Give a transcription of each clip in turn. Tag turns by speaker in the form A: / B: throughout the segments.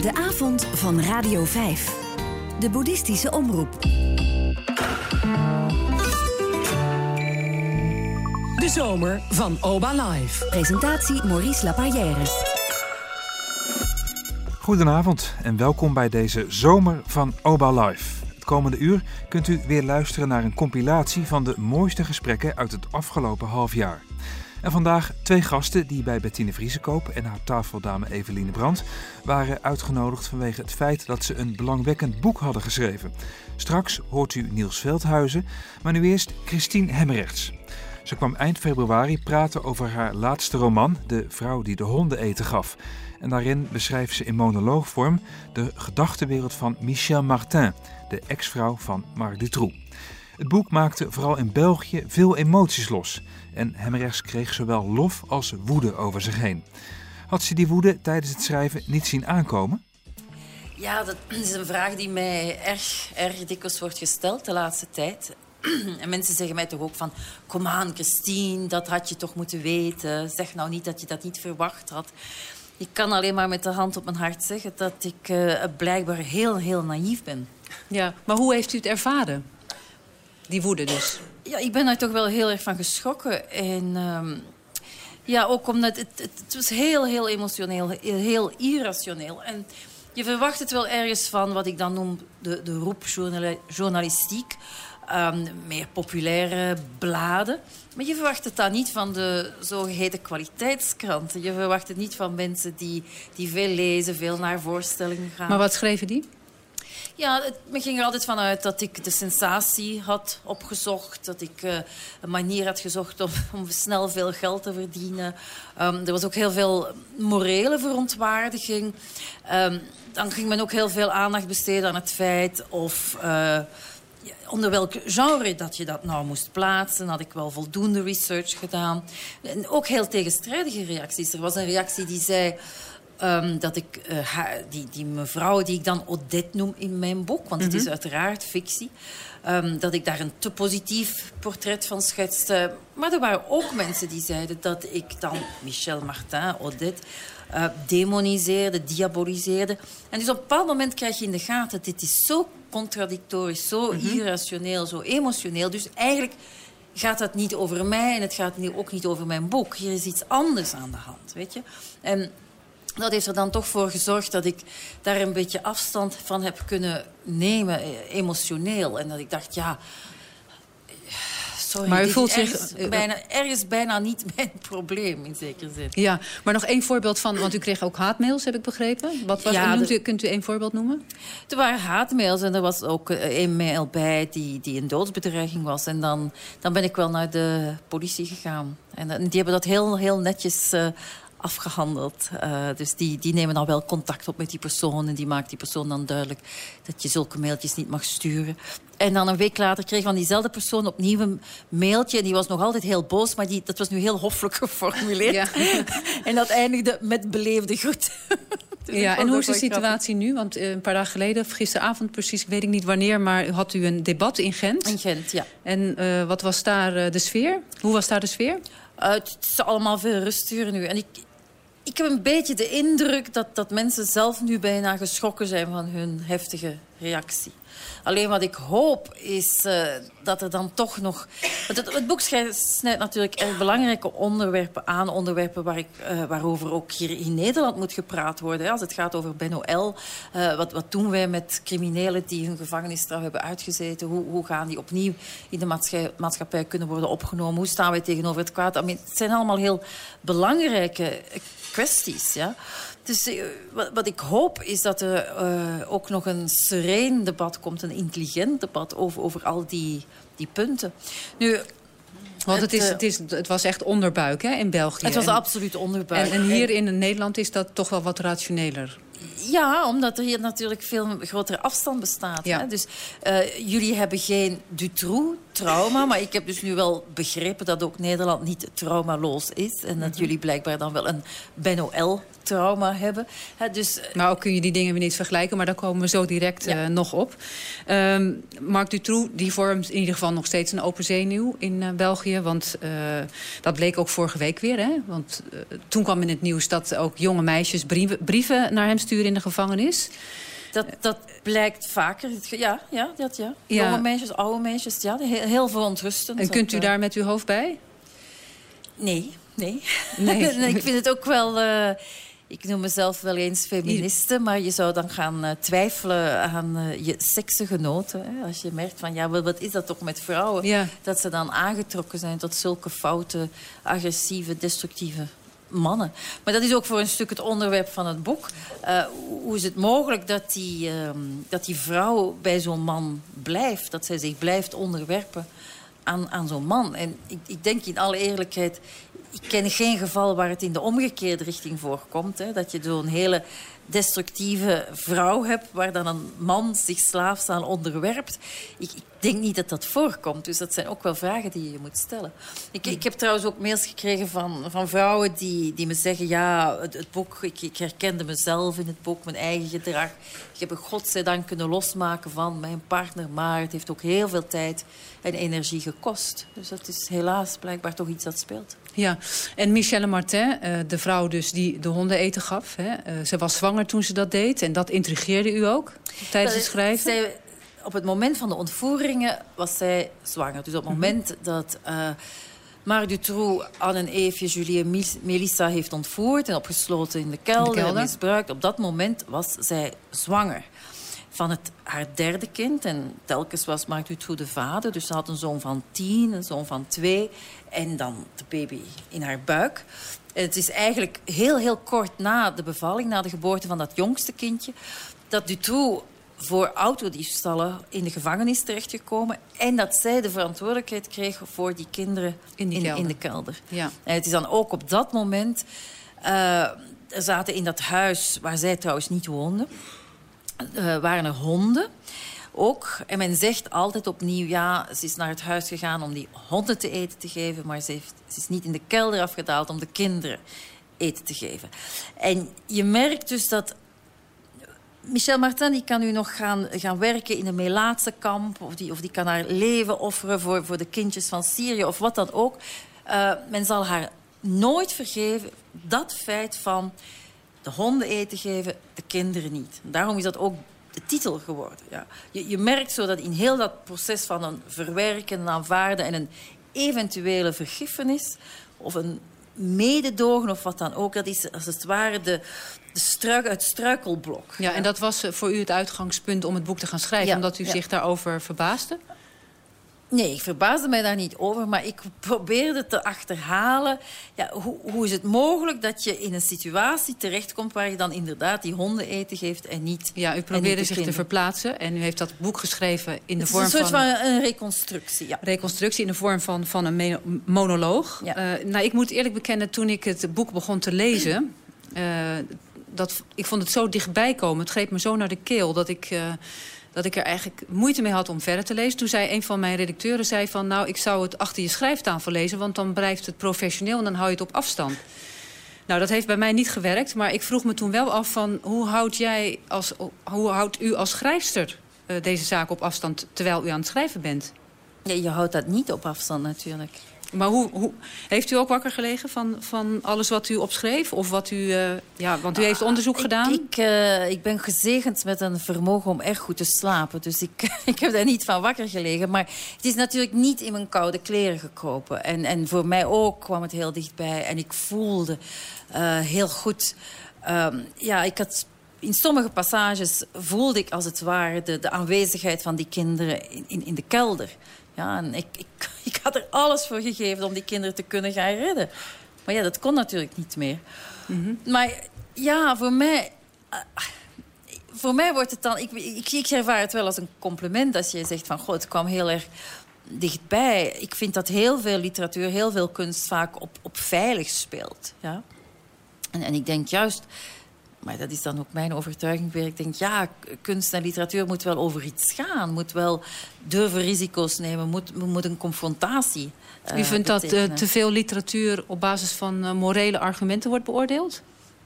A: De avond van Radio 5. De boeddhistische omroep.
B: De zomer van Oba Live.
A: Presentatie Maurice Lapayère.
C: Goedenavond en welkom bij deze zomer van Oba Live. Het komende uur kunt u weer luisteren naar een compilatie van de mooiste gesprekken uit het afgelopen half jaar. En vandaag twee gasten die bij Bettine Vriesekoop en haar tafeldame Eveline Brandt waren uitgenodigd vanwege het feit dat ze een belangwekkend boek hadden geschreven. Straks hoort u Niels Veldhuizen, maar nu eerst Christine Hemmerrechts. Ze kwam eind februari praten over haar laatste roman, De vrouw die de honden eten gaf. En daarin beschrijft ze in monoloogvorm de gedachtenwereld van Michel Martin, de ex-vrouw van Marc Dutroux. Het boek maakte vooral in België veel emoties los. En Hemmerrechts kreeg zowel lof als woede over zich heen. Had ze die woede tijdens het schrijven niet zien aankomen?
D: Ja, dat is een vraag die mij erg dikwijls wordt gesteld de laatste tijd. En mensen zeggen mij toch ook van... Kom aan, Christine, dat had je toch moeten weten. Zeg nou niet dat je dat niet verwacht had. Ik kan alleen maar met de hand op mijn hart zeggen dat ik blijkbaar heel naïef ben.
E: Ja, maar hoe heeft u het ervaren? Die woede dus.
D: Ja, ik ben daar toch wel heel erg van geschrokken. En ja, ook omdat het was heel emotioneel, heel irrationeel. En je verwacht het wel ergens van wat ik dan noem de roepjournalistiek. Meer populaire bladen. Maar je verwacht het dan niet van de zogeheten kwaliteitskranten. Je verwacht het niet van mensen die veel lezen, veel naar voorstellingen gaan.
E: Maar wat schreven die?
D: Ja, me ging er altijd vanuit dat ik de sensatie had opgezocht. Dat ik een manier had gezocht om snel veel geld te verdienen. Er was ook heel veel morele verontwaardiging. Dan ging men ook heel veel aandacht besteden aan het feit of... onder welk genre dat je dat nou moest plaatsen. Had ik wel voldoende research gedaan. En ook heel tegenstrijdige reacties. Er was een reactie die zei... dat ik die mevrouw die ik dan Odette noem in mijn boek... want het is uiteraard fictie... dat ik daar een te positief portret van schetste. Maar er waren ook mensen die zeiden dat ik dan Michel Martin, Odette... demoniseerde, diaboliseerde. En dus op een bepaald moment krijg je in de gaten... dit is zo contradictorisch, zo irrationeel, zo emotioneel. Dus eigenlijk gaat dat niet over mij... en het gaat ook niet over mijn boek. Hier is iets anders aan de hand, weet je. En dat heeft er dan toch voor gezorgd dat ik daar een beetje afstand van heb kunnen nemen, emotioneel. En dat ik dacht, ja... Sorry,
E: maar u voelt
D: zich ergens bijna niet mijn probleem, in zekere zin.
E: Ja, maar nog één voorbeeld van... want u kreeg ook haatmails, heb ik begrepen. Wat was, kunt u één voorbeeld noemen?
D: Er waren haatmails en er was ook een mail bij die een doodsbedreiging was. En dan ben ik wel naar de politie gegaan. En die hebben dat heel netjes... afgehandeld. Dus die nemen dan wel contact op met die persoon... en die maakt die persoon dan duidelijk dat je zulke mailtjes niet mag sturen. En dan een week later kreeg van diezelfde persoon opnieuw een mailtje... en die was nog altijd heel boos, maar dat was nu heel hoffelijk geformuleerd. Ja. En dat eindigde met beleefde groet. Dus
E: ja, en hoe is de situatie nu? Want een paar dagen geleden, of gisteravond precies, weet ik niet wanneer... maar had u een debat in Gent.
D: In Gent, ja.
E: En wat was daar de sfeer? Hoe was daar de sfeer?
D: Het is allemaal veel rustiger nu. En ik heb een beetje de indruk dat mensen zelf nu bijna geschrokken zijn van hun heftige reactie. Alleen wat ik hoop is dat er dan toch nog... Het boek snijdt natuurlijk erg belangrijke onderwerpen aan. Onderwerpen waarover ook hier in Nederland moet gepraat worden. Als het gaat over Benno L. Wat doen wij met criminelen die hun gevangenisstraf hebben uitgezeten? Hoe gaan die opnieuw in de maatschappij kunnen worden opgenomen? Hoe staan wij tegenover het kwaad? Het zijn allemaal heel belangrijke kwesties, ja. Dus wat ik hoop is dat er ook nog een sereen debat komt, een intelligent debat over al die punten. Nu,
E: want het was echt onderbuik, hè, in België.
D: Het was absoluut onderbuik.
E: En hier in Nederland is dat toch wel wat rationeler.
D: Ja, omdat er hier natuurlijk veel grotere afstand bestaat.
E: Ja.
D: Hè? Dus jullie hebben geen Dutroux-trauma, maar ik heb dus nu wel begrepen dat ook Nederland niet traumaloos is. En dat jullie blijkbaar dan wel een Benno L. trauma hebben. Dus,
E: maar ook kun je die dingen weer niet vergelijken, maar daar komen we zo direct nog op. Marc Dutroux, die vormt in ieder geval nog steeds een open zenuw in België. Want dat bleek ook vorige week weer. Hè? Want toen kwam in het nieuws dat ook jonge meisjes brieven naar hem sturen in de gevangenis.
D: Dat blijkt vaker. Ja. Jonge meisjes, oude meisjes, heel verontrustend.
E: En kunt u daar met uw hoofd bij?
D: Nee. Ik vind het ook wel... ik noem mezelf wel eens feministe, maar je zou dan gaan twijfelen aan je seksgenoten. Hè? Als je merkt van, wat is dat toch met vrouwen? Ja. Dat ze dan aangetrokken zijn tot zulke foute, agressieve, destructieve mannen. Maar dat is ook voor een stuk het onderwerp van het boek. Hoe is het mogelijk dat die vrouw bij zo'n man blijft? Dat zij zich blijft onderwerpen aan zo'n man. En ik denk in alle eerlijkheid, ik ken geen geval waar het in de omgekeerde richting voorkomt. Hè, dat je zo'n hele destructieve vrouw hebt waar dan een man zich slaafs aan onderwerpt. Ik denk niet dat dat voorkomt. Dus dat zijn ook wel vragen die je moet stellen. Ik heb trouwens ook mails gekregen van vrouwen die me zeggen, ja, het boek, ik herkende mezelf in het boek, mijn eigen gedrag. Ik heb er godzijdank kunnen losmaken van mijn partner, maar het heeft ook heel veel tijd en energie gekost. Dus dat is helaas blijkbaar toch iets dat speelt.
E: Ja, en Michelle Martin, de vrouw dus die de honden eten gaf. Hè, ze was zwanger toen ze dat deed en dat intrigeerde u ook tijdens het schrijven?
D: Op het moment van de ontvoeringen was zij zwanger. Dus op het moment dat Marc Dutroux Anne en Eefje, Julie en Melissa heeft ontvoerd en opgesloten in de kelder en misbruikt, op dat moment was zij zwanger van haar derde kind. En telkens was Marc Dutroux de vader. Dus ze had een zoon van 10, een zoon van 2 en dan de baby in haar buik. En het is eigenlijk heel, heel kort na de bevalling, na de geboorte van dat jongste kindje, dat Dutroux voor autodiefstallen in de gevangenis terechtgekomen en dat zij de verantwoordelijkheid kreeg voor die kinderen in de kelder. Ja. En het is dan ook op dat moment, er zaten in dat huis waar zij trouwens niet woonde, waren er honden ook. En men zegt altijd opnieuw, ja, ze is naar het huis gegaan om die honden te eten te geven, maar ze is niet in de kelder afgedaald om de kinderen eten te geven. En je merkt dus dat Michelle Martin die kan nu nog gaan werken in een Melaatsenkamp, of die kan haar leven offeren voor de kindjes van Syrië of wat dan ook. Men zal haar nooit vergeven dat feit van de honden eten geven, de kinderen niet. Daarom is dat ook de titel geworden. Ja. Je merkt zo dat in heel dat proces van een verwerken, een aanvaarden en een eventuele vergiffenis of een mededogen of wat dan ook, dat is als het ware het struikelblok.
E: Ja, en dat was voor u het uitgangspunt om het boek te gaan schrijven, omdat u zich daarover verbaasde?
D: Nee, ik verbaasde mij daar niet over, maar ik probeerde te achterhalen. Ja, hoe is het mogelijk dat je in een situatie terechtkomt waar je dan inderdaad die honden eten geeft en niet. Ja,
E: u probeerde zich te verplaatsen en u heeft dat boek geschreven in de vorm van.
D: Een soort van een reconstructie, ja.
E: Reconstructie in de vorm van een monoloog. Ja. Ik moet eerlijk bekennen, toen ik het boek begon te lezen, ik vond het zo dichtbij komen. Het greep me zo naar de keel dat ik er eigenlijk moeite mee had om verder te lezen. Toen zei een van mijn redacteuren van, ik zou het achter je schrijftafel lezen, want dan blijft het professioneel en dan hou je het op afstand. Nou, dat heeft bij mij niet gewerkt, maar ik vroeg me toen wel af van, hoe houdt u als schrijfster deze zaak op afstand terwijl u aan het schrijven bent?
D: Ja, je houdt dat niet op afstand natuurlijk.
E: Maar hoe heeft u ook wakker gelegen van alles wat u opschreef? Of wat u, want u heeft onderzoek gedaan?
D: Ik ben gezegend met een vermogen om erg goed te slapen. Dus ik heb daar niet van wakker gelegen. Maar het is natuurlijk niet in mijn koude kleren gekropen. En voor mij ook kwam het heel dichtbij. En ik voelde heel goed. Ik had in sommige passages voelde ik als het ware de aanwezigheid van die kinderen in de kelder. Ja, en ik had er alles voor gegeven om die kinderen te kunnen gaan redden. Maar ja, dat kon natuurlijk niet meer. Mm-hmm. Maar ja, voor mij wordt het dan. Ik ervaar het wel als een compliment als je zegt van, goh, het kwam heel erg dichtbij. Ik vind dat heel veel literatuur, heel veel kunst vaak op veilig speelt. Ja? En ik denk juist, maar dat is dan ook mijn overtuiging weer. Ik denk, ja, kunst en literatuur moet wel over iets gaan. Moet wel durven risico's nemen. Moet een confrontatie
E: U vindt betekenen. Dat te veel literatuur op basis van morele argumenten wordt beoordeeld?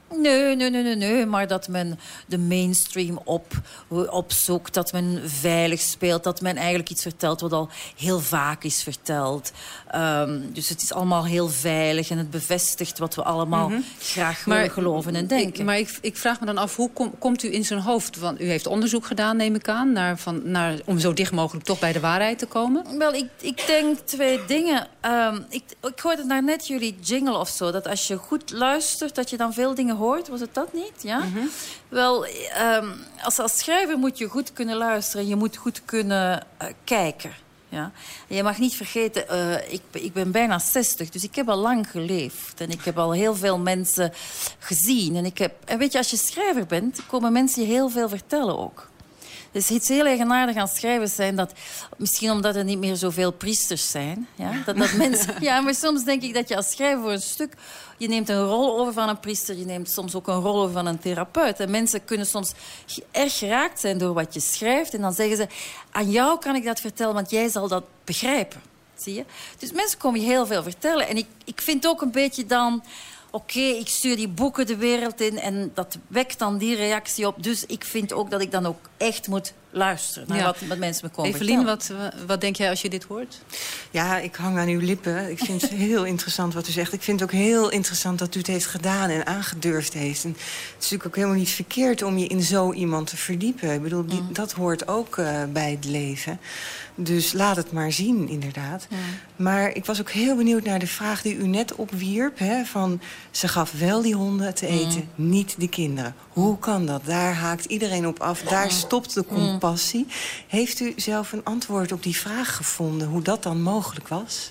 D: Nee, maar dat men de mainstream opzoekt, dat men veilig speelt, dat men eigenlijk iets vertelt wat al heel vaak is verteld. Dus het is allemaal heel veilig en het bevestigt wat we allemaal graag willen geloven en denken.
E: Maar ik vraag me dan af, hoe komt u in zijn hoofd? Want u heeft onderzoek gedaan, neem ik aan, om zo dicht mogelijk toch bij de waarheid te komen.
D: Wel, ik denk 2 dingen. Ik hoorde daarnet jullie jingle of zo, dat als je goed luistert, dat je dan veel dingen hoort. Was het dat niet? Ja? Wel, als schrijver moet je goed kunnen luisteren. Je moet goed kunnen kijken. Ja? En je mag niet vergeten, ik ben bijna 60, dus ik heb al lang geleefd. En ik heb al heel veel mensen gezien. En weet je, als je schrijver bent, komen mensen je heel veel vertellen ook. Dus iets heel eigenaardig aan schrijvers zijn dat... Misschien omdat er niet meer zoveel priesters zijn. Ja? Dat mensen, ja, maar soms denk ik dat je als schrijver voor een stuk... Je neemt een rol over van een priester. Je neemt soms ook een rol over van een therapeut. En mensen kunnen soms erg geraakt zijn door wat je schrijft. En dan zeggen ze, aan jou kan ik dat vertellen, want jij zal dat begrijpen. Zie je? Dus mensen komen je heel veel vertellen. En ik vind ook een beetje dan... Oké, ik stuur die boeken de wereld in en dat wekt dan die reactie op. Dus ik vind ook dat ik dan ook echt moet luisteren naar wat mensen me komen
E: Evelien,
D: vertellen.
E: wat denk jij als je dit hoort?
F: Ja, ik hang aan uw lippen. Ik vind het heel interessant wat u zegt. Ik vind het ook heel interessant dat u het heeft gedaan en aangedurfd heeft. En het is natuurlijk ook helemaal niet verkeerd om je in zo iemand te verdiepen. Ik bedoel, dat hoort ook bij het leven. Dus laat het maar zien, inderdaad. Ja. Maar ik was ook heel benieuwd naar de vraag die u net opwierp. Hè, van, ze gaf wel die honden te eten, niet de kinderen. Hoe kan dat? Daar haakt iedereen op af. Daar stopt de compassie. Heeft u zelf een antwoord op die vraag gevonden? Hoe dat dan mogelijk was?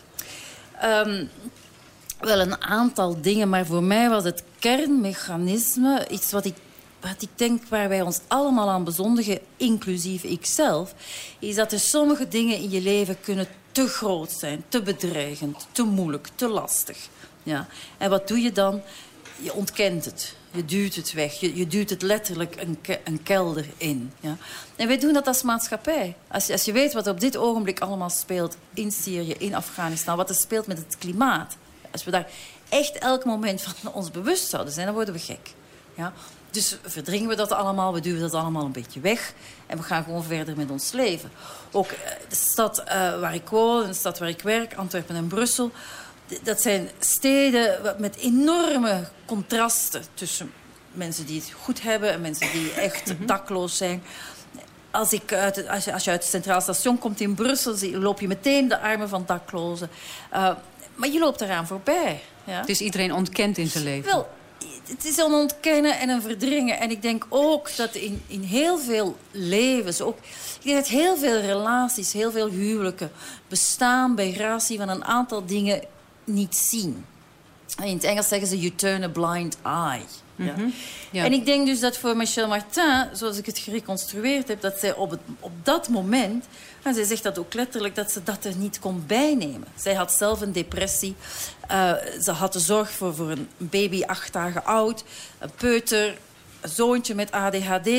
D: Wel een aantal dingen, maar voor mij was het kernmechanisme... iets wat ik denk waar wij ons allemaal aan bezondigen, inclusief ikzelf... is dat er sommige dingen in je leven kunnen te groot zijn, te bedreigend, te moeilijk, te lastig. Ja. En wat doe je dan? Je ontkent het. Je duwt het weg. Je duwt het letterlijk een kelder in. Ja? En wij doen dat als maatschappij. Als je weet wat op dit ogenblik allemaal speelt in Syrië, in Afghanistan... wat er speelt met het klimaat... als we daar echt elk moment van ons bewust zouden zijn... dan worden we gek. Ja? Dus verdringen we dat allemaal, we duwen dat allemaal een beetje weg... en we gaan gewoon verder met ons leven. Ook de stad waar ik woon, de stad waar ik werk, Antwerpen en Brussel... dat zijn steden met enorme contrasten tussen mensen die het goed hebben... en mensen die echt dakloos zijn. Als je uit het Centraal Station komt in Brussel... loop je meteen de armen van daklozen. Maar je loopt eraan voorbij. Ja?
E: Dus iedereen ontkent in zijn leven?
D: Wel, het is een ontkennen en een verdringen. En ik denk ook dat in heel veel levens... ik denk dat heel veel relaties, heel veel huwelijken... bestaan bij gratie van een aantal dingen niet zien. In het Engels zeggen ze, you turn a blind eye. Ja. Ja. En ik denk dus dat voor Michel Martin, zoals ik het gereconstrueerd heb... dat zij op dat moment... en zij zegt dat ook letterlijk, dat ze dat er niet kon bijnemen. Zij had zelf een depressie. Ze had de zorg voor een baby 8 dagen oud. Een peuter, een zoontje met ADHD.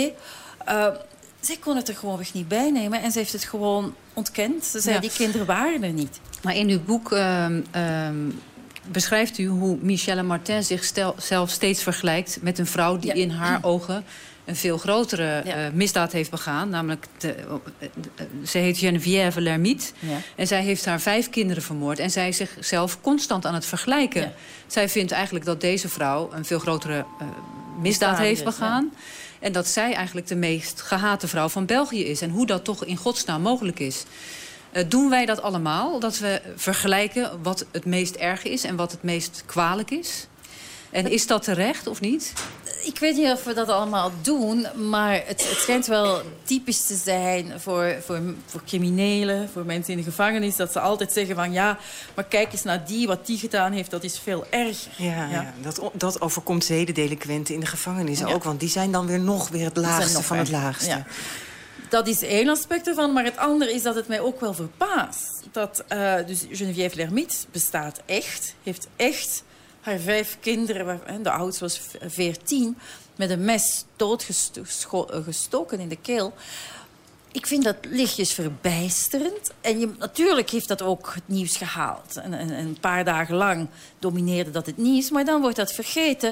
D: Zij kon het er gewoonweg niet bijnemen. En ze heeft het gewoon ontkend. Ze zei, die kinderen waren er niet.
E: Maar in uw boek... beschrijft u hoe Michel Martin zichzelf steeds vergelijkt met een vrouw die in haar ogen een veel grotere misdaad heeft begaan. Namelijk, ze heet Geneviève Lermite. Ja. En zij heeft haar 5 kinderen vermoord. En zij is zichzelf constant aan het vergelijken. Ja. Zij vindt eigenlijk dat deze vrouw een veel grotere misdaad heeft begaan. Ja. En dat zij eigenlijk de meest gehate vrouw van België is. En hoe dat toch in godsnaam mogelijk is. Doen wij dat allemaal? Dat we vergelijken wat het meest erg is en wat het meest kwalijk is? En is dat terecht of niet?
D: Ik weet niet of we dat allemaal doen, maar het schijnt wel typisch te zijn voor criminelen, voor mensen in de gevangenis, dat ze altijd zeggen van ja, maar kijk eens naar wat die gedaan heeft, dat is veel erger.
F: Ja. Dat overkomt zedendelinquenten in de gevangenis ook, want die zijn dan weer het laagste van het laagste. Ja.
D: Dat is één aspect ervan, maar het andere is dat het mij ook wel verbaast. Dat dus Geneviève Lermite bestaat echt, heeft echt haar 5 kinderen, de oudste was 14, met een mes doodgestoken in de keel. Ik vind dat lichtjes verbijsterend. En natuurlijk heeft dat ook het nieuws gehaald. En een paar dagen lang domineerde dat het nieuws, maar dan wordt dat vergeten.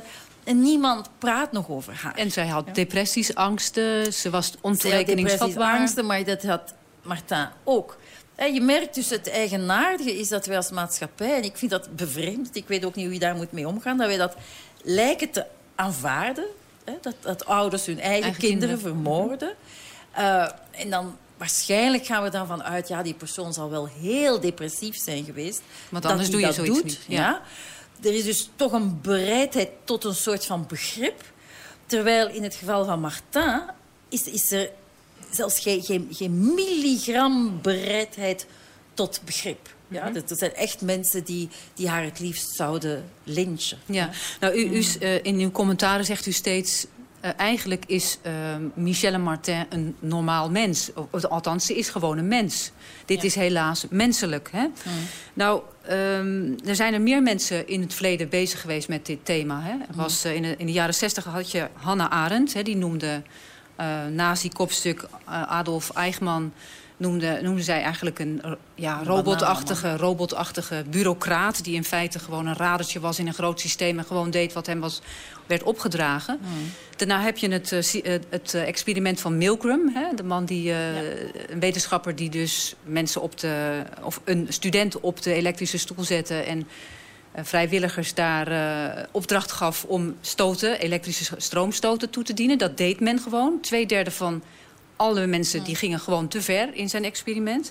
D: En niemand praat nog over haar.
E: En zij had depressies, angsten. Ze was ontoerekeningsvatbaar.
D: Angsten, maar dat had Martin ook. En je merkt dus het eigenaardige is dat wij als maatschappij... en ik vind dat bevreemd, ik weet ook niet hoe je daar moet mee omgaan... dat wij dat lijken te aanvaarden. Hè, dat ouders hun eigen kinderen vermoorden. En dan waarschijnlijk gaan we dan vanuit... ja, die persoon zal wel heel depressief zijn geweest.
E: Want anders doe je zoiets niet.
D: Ja. Er is dus toch een bereidheid tot een soort van begrip. Terwijl in het geval van Martin is er zelfs geen milligram bereidheid tot begrip. Ja, dat zijn echt mensen die haar het liefst zouden lynchen.
E: Ja. Nou, in uw commentaren zegt u steeds... eigenlijk is Michelle Martin een normaal mens. Althans, ze is gewoon een mens. Dit is helaas menselijk. Hè? Nou, er zijn er meer mensen in het verleden bezig geweest met dit thema. Hè? Er was, in de jaren 60 had je Hannah Arendt. Hè, die noemde nazi-kopstuk Adolf Eichmann... Noemde zij eigenlijk een robotachtige bureaucraat... die in feite gewoon een radertje was in een groot systeem... en gewoon deed wat hem werd opgedragen. Daarna heb je het experiment van Milgram. Hè? De man een wetenschapper die dus mensen of een student op de elektrische stoel zette... en vrijwilligers daar opdracht gaf om elektrische stroomstoten toe te dienen. Dat deed men gewoon. 2/3 van alle mensen die gingen gewoon te ver in zijn experiment.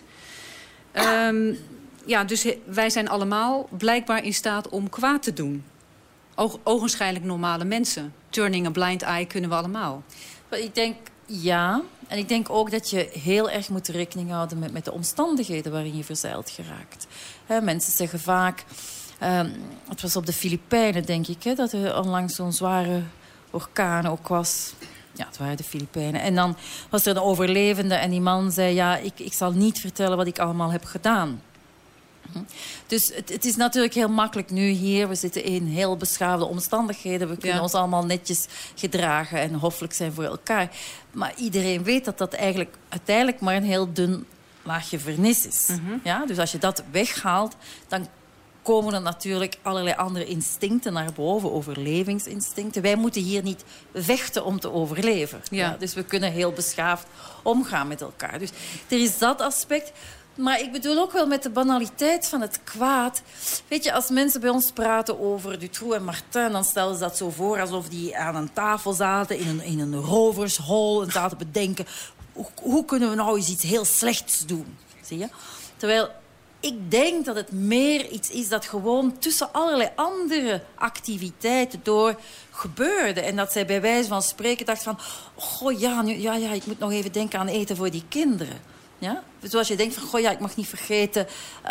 E: Dus wij zijn allemaal blijkbaar in staat om kwaad te doen. Ogenschijnlijk normale mensen. Turning a blind eye kunnen we allemaal.
D: Ik denk ja. En ik denk ook dat je heel erg moet rekening houden met de omstandigheden waarin je verzeild geraakt. Mensen zeggen vaak... het was op de Filipijnen, denk ik, dat er onlangs zo'n zware orkaan ook was... Ja, het waren de Filipijnen. En dan was er een overlevende en die man zei... ja, ik zal niet vertellen wat ik allemaal heb gedaan. Dus het is natuurlijk heel makkelijk nu hier. We zitten in heel beschaafde omstandigheden. We kunnen ons allemaal netjes gedragen en hoffelijk zijn voor elkaar. Maar iedereen weet dat eigenlijk uiteindelijk maar een heel dun laagje vernis is. Ja? Dus als je dat weghaalt, dan komen er natuurlijk allerlei andere instincten naar boven, overlevingsinstincten. Wij moeten hier niet vechten om te overleven. Ja, dus we kunnen heel beschaafd omgaan met elkaar. Dus er is dat aspect. Maar ik bedoel ook wel met de banaliteit van het kwaad. Weet je, als mensen bij ons praten over Dutroux en Martin... dan stellen ze dat zo voor alsof die aan een tafel zaten... in een rovershol en zaten bedenken... hoe kunnen we nou eens iets heel slechts doen? Zie je? Terwijl... ik denk dat het meer iets is dat gewoon tussen allerlei andere activiteiten door gebeurde. En dat zij bij wijze van spreken dacht van... ik moet nog even denken aan eten voor die kinderen. Ja? Zoals je denkt van, ik mag niet vergeten...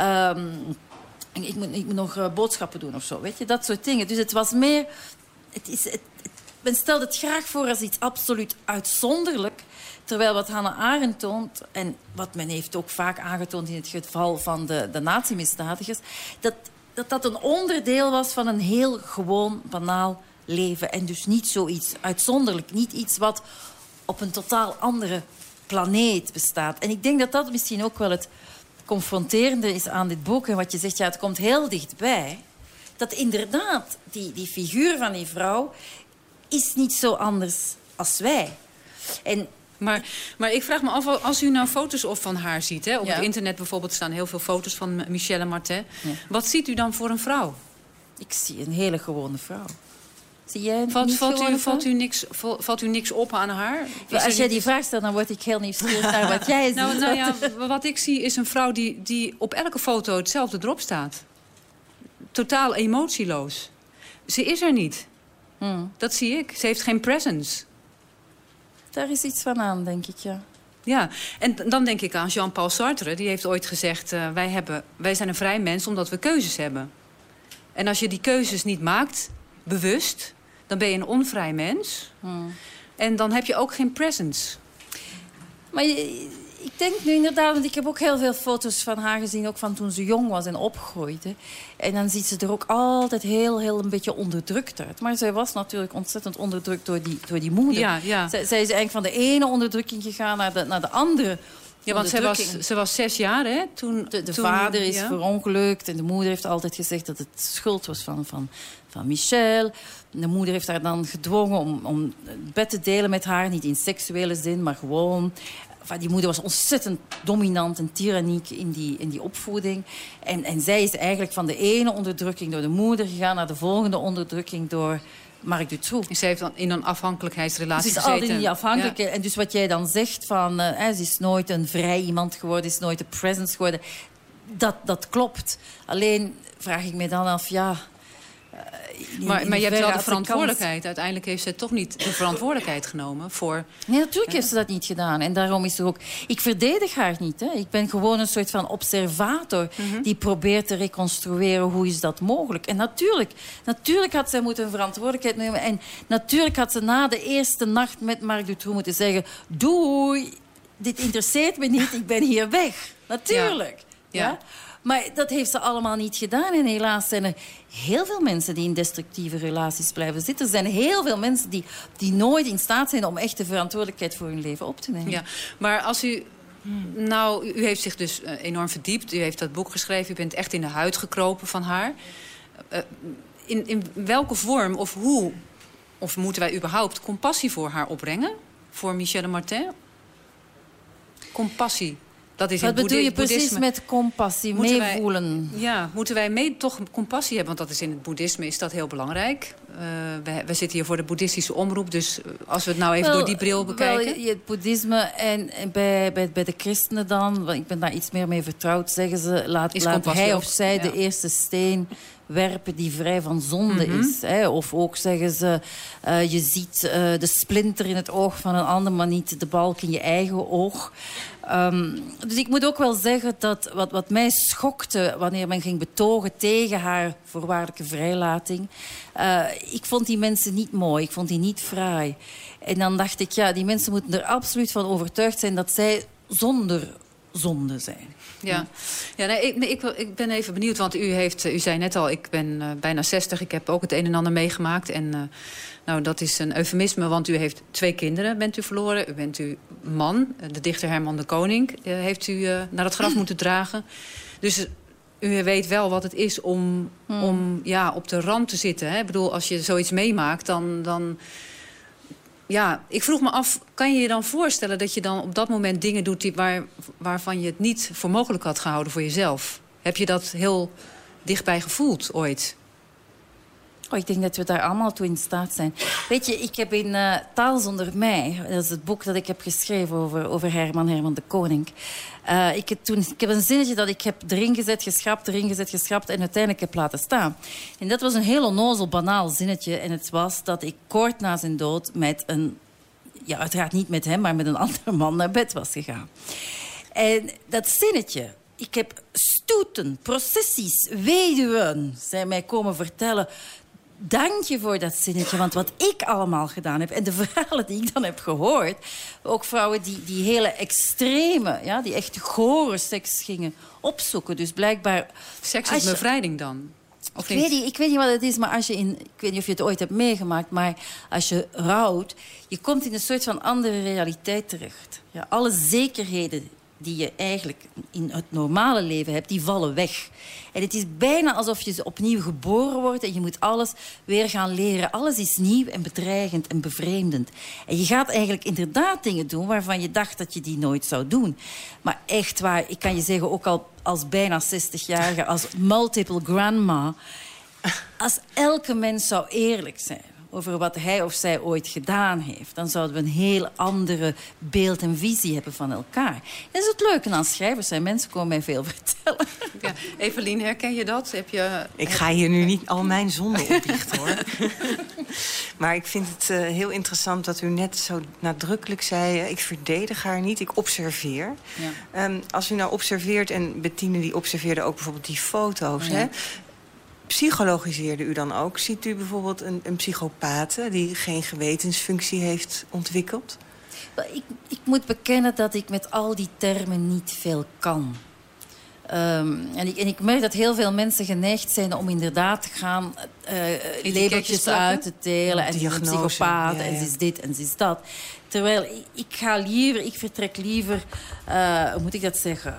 D: ik moet nog boodschappen doen of zo. Weet je? Dat soort dingen. Dus het was meer... men stelt het graag voor als iets absoluut uitzonderlijk... Terwijl wat Hannah Arendt toont, en wat men heeft ook vaak aangetoond in het geval van de nazi-misdadigers, dat een onderdeel was van een heel gewoon, banaal leven. En dus niet zoiets uitzonderlijk, niet iets wat op een totaal andere planeet bestaat. En ik denk dat dat misschien ook wel het confronterende is aan dit boek. En wat je zegt, het komt heel dichtbij. Dat inderdaad, die figuur van die vrouw is niet zo anders als wij. En...
E: Maar ik vraag me af, als u nou foto's van haar ziet... Hè, op het internet bijvoorbeeld staan heel veel foto's van Michelle Martin. Ja. Wat ziet u dan voor een vrouw?
D: Ik zie een hele gewone vrouw. Zie jij
E: valt u niks op aan haar?
D: Als jij die vraag stelt, dan word ik heel nieuwsgierig naar wat jij ziet.
E: Wat ik zie is een vrouw die op elke foto hetzelfde erop staat. Totaal emotieloos. Ze is er niet. Dat zie ik. Ze heeft geen presence.
D: Daar is iets van aan, denk ik, ja.
E: Ja, en dan denk ik aan Jean-Paul Sartre. Die heeft ooit gezegd, wij zijn een vrij mens omdat we keuzes hebben. En als je die keuzes niet maakt, bewust... dan ben je een onvrij mens. En dan heb je ook geen presence.
D: Maar ik denk nu inderdaad, want ik heb ook heel veel foto's van haar gezien... ook van toen ze jong was en opgroeide. En dan ziet ze er ook altijd heel een beetje onderdrukt uit. Maar zij was natuurlijk ontzettend onderdrukt door die moeder.
E: Ja.
D: Zij is eigenlijk van de ene onderdrukking gegaan naar de andere.
E: Ja, want ze was 6 jaar, hè? Toen
D: vader is verongelukt en de moeder heeft altijd gezegd dat het schuld was van Michel. De moeder heeft haar dan gedwongen om het bed te delen met haar. Niet in seksuele zin, maar gewoon. Die moeder was ontzettend dominant en tyranniek in die opvoeding. En zij is eigenlijk van de ene onderdrukking door de moeder gegaan naar de volgende onderdrukking door Marc Dutroux.
E: Ze heeft dan in een afhankelijkheidsrelatie gezeten.
D: Ze is altijd in die afhankelijkheid. Ja. En dus wat jij dan zegt van ze is nooit een vrij iemand geworden, is nooit een presence geworden. Dat klopt. Alleen vraag ik me dan af,
E: Maar je hebt wel de verantwoordelijkheid. Uiteindelijk heeft zij toch niet de verantwoordelijkheid genomen voor...
D: Nee, natuurlijk heeft ze dat niet gedaan. En daarom is er ook... Ik verdedig haar niet. Hè. Ik ben gewoon een soort van observator die probeert te reconstrueren hoe is dat mogelijk. En natuurlijk had zij moeten een verantwoordelijkheid nemen. En natuurlijk had ze na de eerste nacht met Marc Dutroux moeten zeggen... Doei, dit interesseert me niet, ik ben hier weg. Natuurlijk. Ja. Maar dat heeft ze allemaal niet gedaan. En helaas zijn er heel veel mensen die in destructieve relaties blijven zitten. Er zijn heel veel mensen die nooit in staat zijn om echt de verantwoordelijkheid voor hun leven op te nemen.
E: Ja, maar als u... Nou, u heeft zich dus enorm verdiept. U heeft dat boek geschreven. U bent echt in de huid gekropen van haar. In welke vorm of hoe... Of moeten wij überhaupt compassie voor haar opbrengen? Voor Michel Martin? Compassie. Dat is
D: wat bedoel je precies met compassie, meevoelen?
E: Moeten wij toch compassie hebben? Want dat is in het boeddhisme is dat heel belangrijk. We zitten hier voor de boeddhistische omroep. Dus als we het nou even door die bril bekijken.
D: Het boeddhisme en bij de christenen dan... ik ben daar iets meer mee vertrouwd, zeggen ze... laat hij of zij de eerste steen werpen die vrij van zonde is. Hè? Of ook zeggen ze... je ziet de splinter in het oog van een ander... maar niet de balk in je eigen oog. Dus ik moet ook wel zeggen dat wat mij schokte... wanneer men ging betogen tegen haar voorwaardelijke vrijlating... ik vond die mensen niet mooi, ik vond die niet fraai. En dan dacht ik, die mensen moeten er absoluut van overtuigd zijn... dat zij zonder zonde zijn.
E: Ik ben even benieuwd, want u zei net al... ik ben bijna 60, ik heb ook het een en ander meegemaakt... en dat is een eufemisme, want u heeft 2 kinderen, bent u verloren. U bent uw man, de dichter Herman de Koning... heeft u naar het graf moeten dragen. Dus u weet wel wat het is om op de rand te zitten. Hè? Ik bedoel, als je zoiets meemaakt, dan ik vroeg me af, kan je je dan voorstellen... dat je dan op dat moment dingen doet waarvan je het niet voor mogelijk had gehouden voor jezelf? Heb je dat heel dichtbij gevoeld ooit?
D: Ik denk dat we daar allemaal toe in staat zijn. Weet je, ik heb in Taal zonder mij... dat is het boek dat ik heb geschreven over Herman de Koning... Ik heb een zinnetje dat ik heb erin gezet, geschrapt... en uiteindelijk heb laten staan. En dat was een heel onnozel, banaal zinnetje. En het was dat ik kort na zijn dood met uiteraard niet met hem... maar met een andere man naar bed was gegaan. En dat zinnetje... Ik heb stoeten, processies, weduwen... zijn mij komen vertellen... Dank je voor dat zinnetje, want wat ik allemaal gedaan heb... en de verhalen die ik dan heb gehoord... ook vrouwen die hele extreme, die echt gore seks gingen opzoeken. Dus blijkbaar...
E: Seks is bevrijding dan?
D: Ik weet niet wat het is, maar als je ik weet niet of je het ooit hebt meegemaakt... maar als je rouwt, je komt in een soort van andere realiteit terecht. Ja, alle zekerheden die je eigenlijk in het normale leven hebt, die vallen weg. En het is bijna alsof je opnieuw geboren wordt en je moet alles weer gaan leren. Alles is nieuw en bedreigend en bevreemdend. En je gaat eigenlijk inderdaad dingen doen waarvan je dacht dat je die nooit zou doen. Maar echt waar, ik kan je zeggen, ook al als bijna 60-jarige, als multiple grandma... als elke mens zou eerlijk zijn over wat hij of zij ooit gedaan heeft... dan zouden we een heel andere beeld en visie hebben van elkaar. Dat is het leuke aan schrijvers zijn. Mensen komen mij veel vertellen.
E: Ja, Evelien, herken je dat?
F: Ik ga hier nu niet al mijn zonden opdichten, hoor. Maar ik vind het heel interessant dat u net zo nadrukkelijk zei... ik verdedig haar niet, ik observeer. Ja. Als u nou observeert, en Bettine die observeerde ook bijvoorbeeld die foto's...
D: Ja.
F: Hè? Psychologiseerde u dan ook? Ziet u bijvoorbeeld een psychopaat die geen gewetensfunctie heeft ontwikkeld?
D: Ik moet bekennen dat ik met al die termen niet veel kan. En ik merk dat heel veel mensen geneigd zijn om inderdaad te gaan labeltjes uit te delen. En ze is een psychopaat, en ze is dit en ze is dat. Terwijl ik vertrek liever, hoe moet ik dat zeggen...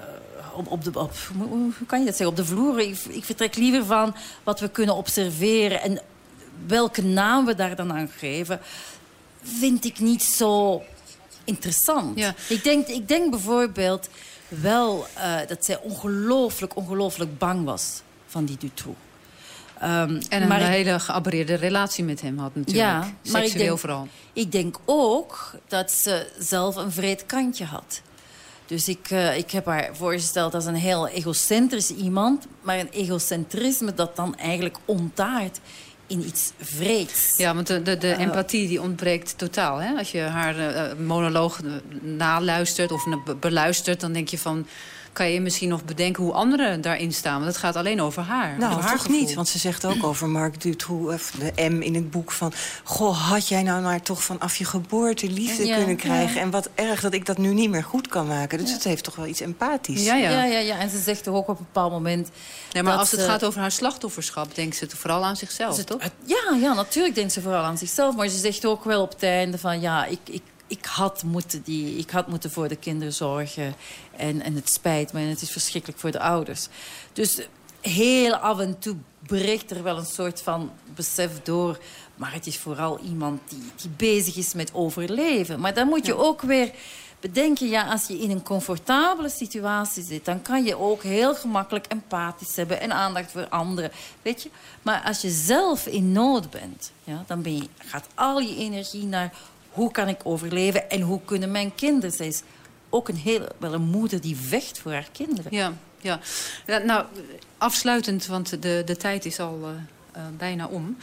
D: hoe kan je dat zeggen? Op de vloer. Ik vertrek liever van wat we kunnen observeren. En welke naam we daar dan aan geven, vind ik niet zo interessant. Ja. Ik denk bijvoorbeeld wel dat zij ongelooflijk bang was van die Dutroux.
E: En een hele geaborreerde relatie met hem had natuurlijk. Ja, seksueel vooral.
D: Ik denk ook dat ze zelf een vreed kantje had. Dus ik heb haar voorgesteld als een heel egocentrisch iemand, maar een egocentrisme dat dan eigenlijk ontaart in iets vreeds.
E: Ja, want de empathie die ontbreekt totaal. Hè? Als je haar monoloog naluistert of beluistert, dan denk je van, kan je misschien nog bedenken hoe anderen daarin staan? Want het gaat alleen over haar.
F: Nou,
E: over haar
F: toch
E: gevoel.
F: niet. Want ze zegt ook over Marc Dutroux, of de M in het boek van, goh, had jij nou maar toch vanaf je geboorte liefde kunnen krijgen? Ja. En wat erg dat ik dat nu niet meer goed kan maken. Dus het heeft toch wel iets empathisch.
D: Ja. En ze zegt toch ook op een bepaald moment...
E: Nee, maar als het gaat over haar slachtofferschap, denkt ze vooral aan zichzelf, toch?
D: Ja, natuurlijk denkt ze vooral aan zichzelf. Maar ze zegt ook wel op het einde van, ja, ik had moeten voor de kinderen zorgen. En het spijt me en het is verschrikkelijk voor de ouders. Dus heel af en toe breekt er wel een soort van besef door. Maar het is vooral iemand die bezig is met overleven. Maar dan moet je ook weer bedenken, ja, als je in een comfortabele situatie zit, dan kan je ook heel gemakkelijk empathisch hebben en aandacht voor anderen. Weet je? Maar als je zelf in nood bent, ja, dan gaat al je energie naar hoe kan ik overleven en hoe kunnen mijn kinderen. Zij is ook wel een moeder die vecht voor haar kinderen.
E: Ja. Nou, afsluitend, want de tijd is al bijna om.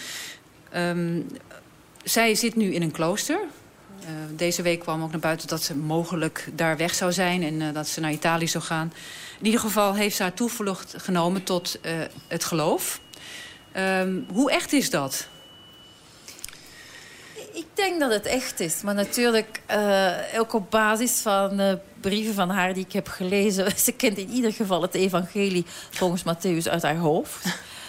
E: Zij zit nu in een klooster. Deze week kwam ook naar buiten dat ze mogelijk daar weg zou zijn en dat ze naar Italië zou gaan. In ieder geval heeft ze haar toevlucht genomen tot het geloof. Hoe echt is dat?
D: Ik denk dat het echt is. Maar natuurlijk ook op basis van brieven van haar die ik heb gelezen. Ze kent in ieder geval het evangelie volgens Mattheüs uit haar hoofd.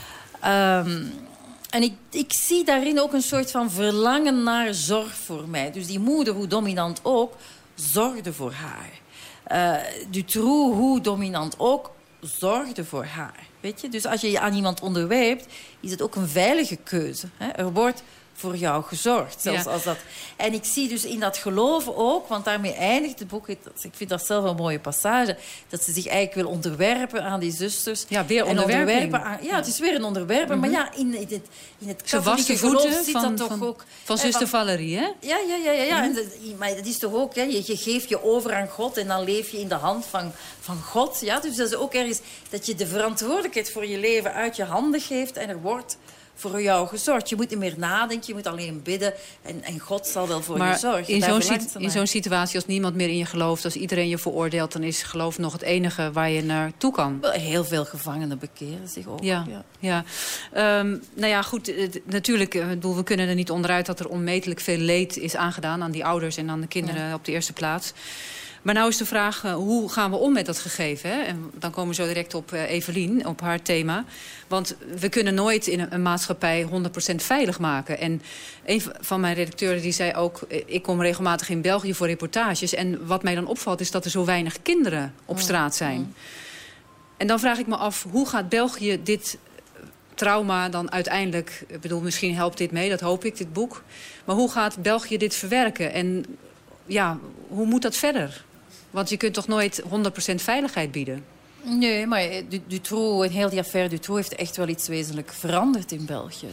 D: En ik zie daarin ook een soort van verlangen naar zorg voor mij. Dus die moeder, hoe dominant ook, zorgde voor haar. Dutroux, hoe dominant ook, zorgde voor haar. Weet je? Dus als je je aan iemand onderwerpt, is het ook een veilige keuze. Hè? Er wordt voor jou gezorgd. Zelfs als dat. En ik zie dus in dat geloven ook, want daarmee eindigt het boek, ik vind dat zelf een mooie passage, dat ze zich eigenlijk wil onderwerpen aan die zusters.
E: Ja, weer onderwerping.
D: Het is weer een onderwerpen. Maar ja, in het
E: katholieke geloof zit dat toch ook van zuster Valerie, hè?
D: Ja. Maar dat is toch ook, hè? Je geeft je over aan God en dan leef je in de hand van God. Ja? Dus dat is ook ergens dat je de verantwoordelijkheid voor je leven uit je handen geeft en er wordt voor jou gezorgd. Je moet niet meer nadenken, je moet alleen bidden en God zal wel voor je zorgen.
E: In zo'n situatie, als niemand meer in je gelooft, als iedereen je veroordeelt, dan is geloof nog het enige waar je naartoe kan.
D: Heel veel gevangenen bekeren zich ook.
E: Ja. Nou ja, goed, natuurlijk, we kunnen er niet onderuit dat er onmetelijk veel leed is aangedaan aan die ouders en aan de kinderen op de eerste plaats. Maar nou is de vraag, hoe gaan we om met dat gegeven? Hè? En dan komen we zo direct op Evelien, op haar thema. Want we kunnen nooit in een maatschappij 100% veilig maken. En een van mijn redacteuren die zei ook, ik kom regelmatig in België voor reportages. En wat mij dan opvalt is dat er zo weinig kinderen op straat zijn. En dan vraag ik me af, hoe gaat België dit trauma dan uiteindelijk, ik bedoel, misschien helpt dit mee, dat hoop ik, dit boek. Maar hoe gaat België dit verwerken? En ja, hoe moet dat verder? Want je kunt toch nooit 100% veiligheid bieden?
D: Nee, maar Dutroux, en heel die affaire Dutroux heeft echt wel iets wezenlijk veranderd in België.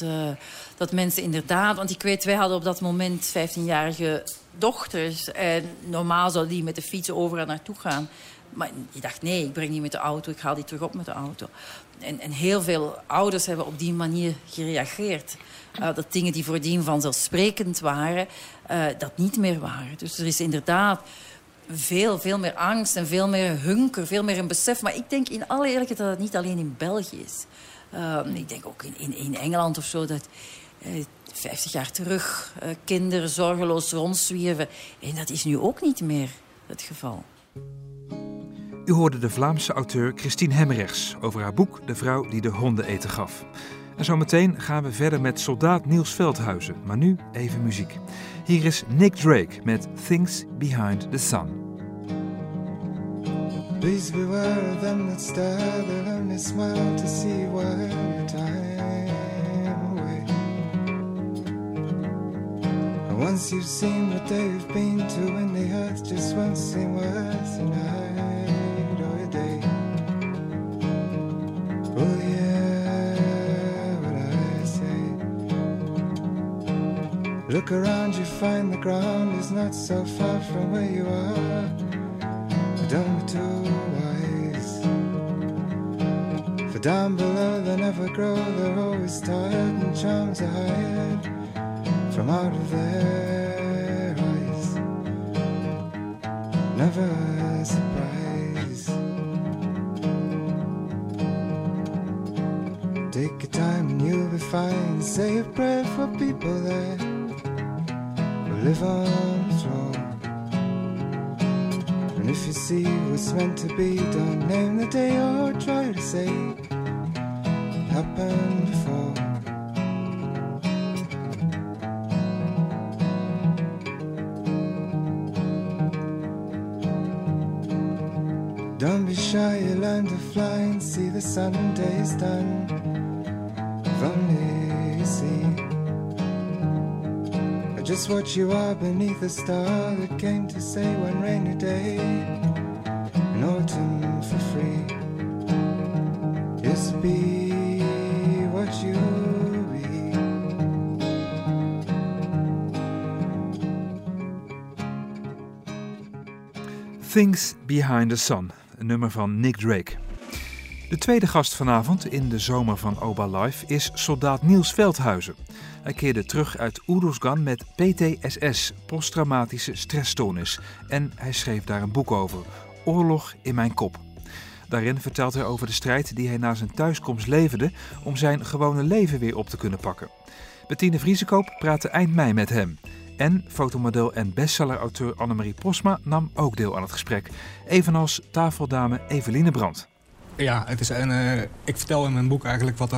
D: Dat mensen inderdaad... Want ik weet, wij hadden op dat moment 15-jarige dochters. En normaal zouden die met de fiets overal naartoe gaan. Maar die dacht, nee, ik breng die met de auto, ik haal die terug op met de auto. En heel veel ouders hebben op die manier gereageerd. Dat dingen die voordien vanzelfsprekend waren, dat niet meer waren. Dus er is inderdaad veel meer angst en veel meer hunker, veel meer een besef. Maar ik denk in alle eerlijkheid dat het niet alleen in België is. Ik denk ook in Engeland of zo, dat 50 jaar terug kinderen zorgeloos rondzwierven. En dat is nu ook niet meer het geval.
C: U hoorde de Vlaamse auteur Christine Hemmerrechts over haar boek De vrouw die de honden eten gaf. En zometeen gaan we verder met soldaat Niels Veldhuizen, maar nu even muziek. Hier is Nick Drake met Things Behind the Sun.
G: Please beware of them that stare, they'll only smile to see while your time away. And once you've seen what they've been to, and the earth just won't seem worth a night or a day. Oh yeah, what I say. Look around, you find the ground is not so far from where you are. Don't be too wise, for down below they never grow, they're always tired and charms are hired from out of their eyes. Never a surprise. Take your time and you'll be fine. Say a prayer for people that will live on the throne. And if you see what's meant to be, don't name the day or try to say it happened before. Don't be shy, you learn to fly and see the sun and days done. If only you see just what you are beneath a star that came to say one rainy day in autumn for free. Just be what you be.
C: Things Behind the Sun, een nummer van Nick Drake. De tweede gast vanavond in de zomer van Oba Live is soldaat Niels Veldhuizen. Hij keerde terug uit Oeruzgan met PTSS, posttraumatische stressstoornis. En hij schreef daar een boek over, Oorlog in mijn kop. Daarin vertelt hij over de strijd die hij na zijn thuiskomst leverde om zijn gewone leven weer op te kunnen pakken. Bettine Vriesekoop praatte eind mei met hem. En fotomodel en bestsellerauteur Annemarie Posma nam ook deel aan het gesprek. Evenals tafeldame Eveline Brandt.
H: Ja, het is ik vertel in mijn boek eigenlijk wat er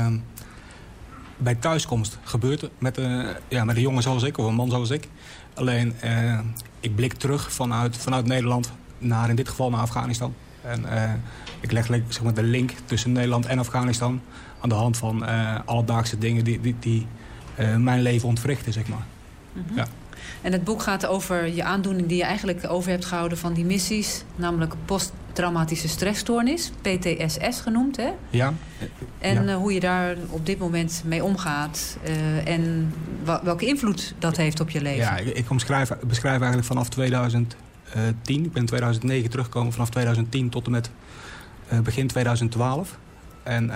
H: bij thuiskomst gebeurt met een jongen zoals ik of een man zoals ik. Alleen, ik blik terug vanuit Nederland naar, in dit geval, naar Afghanistan. En ik leg zeg maar, de link tussen Nederland en Afghanistan aan de hand van alledaagse dingen die mijn leven ontwrichten, zeg maar. Mm-hmm. Ja.
E: En het boek gaat over je aandoening die je eigenlijk over hebt gehouden van die missies. Namelijk posttraumatische stressstoornis, PTSS genoemd, hè?
H: Ja.
E: En hoe je daar op dit moment mee omgaat. En welke invloed dat heeft op je leven.
H: Ja, ik beschrijf eigenlijk vanaf 2010. Ik ben in 2009 teruggekomen, vanaf 2010 tot en met begin 2012. En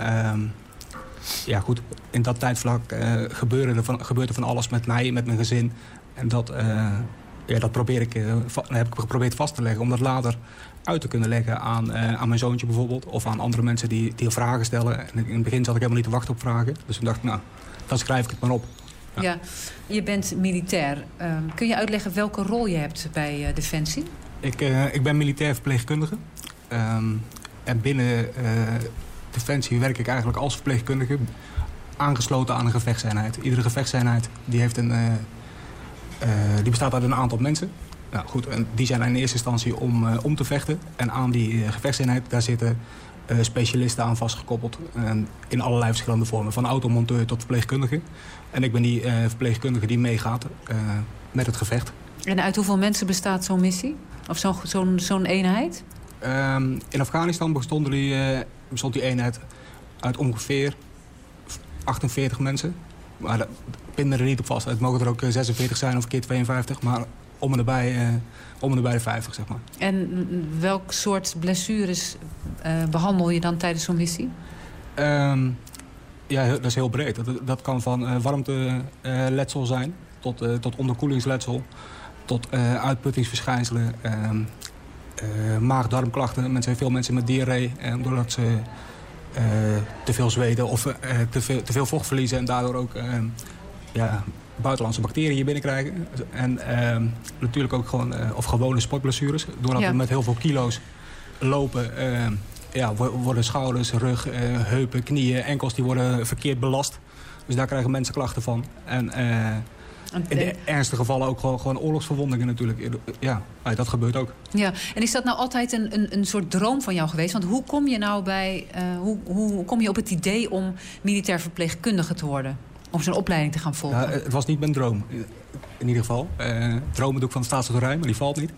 H: ja goed, in dat tijdvlak gebeurde er van alles met mij, met mijn gezin. En dat heb ik geprobeerd vast te leggen. Om dat later uit te kunnen leggen aan mijn zoontje bijvoorbeeld. Of aan andere mensen die vragen stellen. En in het begin zat ik helemaal niet te wachten op vragen. Dus toen dacht ik, nou, dan schrijf ik het maar op.
E: Ja, je bent militair. Kun je uitleggen welke rol je hebt bij Defensie?
H: Ik ben militair verpleegkundige. En binnen Defensie werk ik eigenlijk als verpleegkundige. Aangesloten aan een gevechtseenheid. Iedere gevechtseenheid die heeft die bestaat uit een aantal mensen. Nou goed, en die zijn in eerste instantie om te vechten. En aan die gevechtseenheid, daar zitten specialisten aan vastgekoppeld. In allerlei verschillende vormen. Van automonteur tot verpleegkundige. En ik ben die verpleegkundige die meegaat met het gevecht.
E: En uit hoeveel mensen bestaat zo'n missie? Of zo'n eenheid?
H: In Afghanistan bestond die eenheid uit ongeveer 48 mensen. Maar dat pin me er niet op vast. Het mogen er ook 46 zijn of een keer 52. Maar om en erbij de 50, zeg maar. En
E: welk soort blessures behandel je dan tijdens zo'n missie?
H: Ja, dat is heel breed. Dat kan van warmteletsel zijn tot onderkoelingsletsel. Tot uitputtingsverschijnselen. Maag-darmklachten. Veel mensen met diarree. Doordat ze te veel zweten of te veel vocht verliezen. En daardoor ook buitenlandse bacteriën binnenkrijgen. En natuurlijk ook gewone sportblessures. Doordat we met heel veel kilo's lopen... worden schouders, rug, heupen, knieën, enkels... die worden verkeerd belast. Dus daar krijgen mensen klachten van. En in de ernstige gevallen ook gewoon oorlogsverwondingen natuurlijk. Ja, dat gebeurt ook. Ja,
E: en is dat nou altijd een soort droom van jou geweest? Want hoe kom je nou hoe kom je op het idee om militair verpleegkundige te worden? Om zo'n opleiding te gaan volgen?
H: Ja, het was niet mijn droom, in ieder geval. Dromen doe ik van de staatsloterij, maar die valt niet.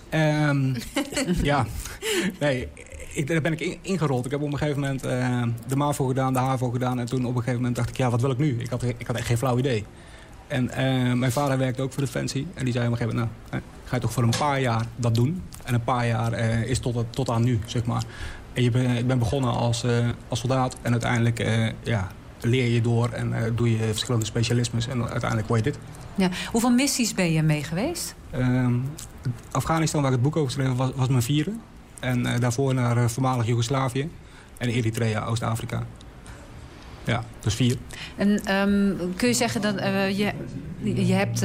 H: Daar ben ik ingerold. Ik heb op een gegeven moment de MAVO gedaan, de HAVO gedaan. En toen op een gegeven moment dacht ik, wat wil ik nu? Ik had echt geen flauw idee. En mijn vader werkte ook voor Defensie. En die zei op een gegeven moment, ga je toch voor een paar jaar dat doen. En een paar jaar is tot aan nu, zeg maar. En ik ben begonnen als soldaat. En uiteindelijk leer je door en doe je verschillende specialismes. En uiteindelijk word je dit.
E: Ja. Hoeveel missies ben je mee geweest?
H: Afghanistan, waar ik het boek over schreef, was mijn 4e. En daarvoor naar voormalig Joegoslavië. En Eritrea, Oost-Afrika. Ja, dus 4.
E: En kun je zeggen dat je hebt...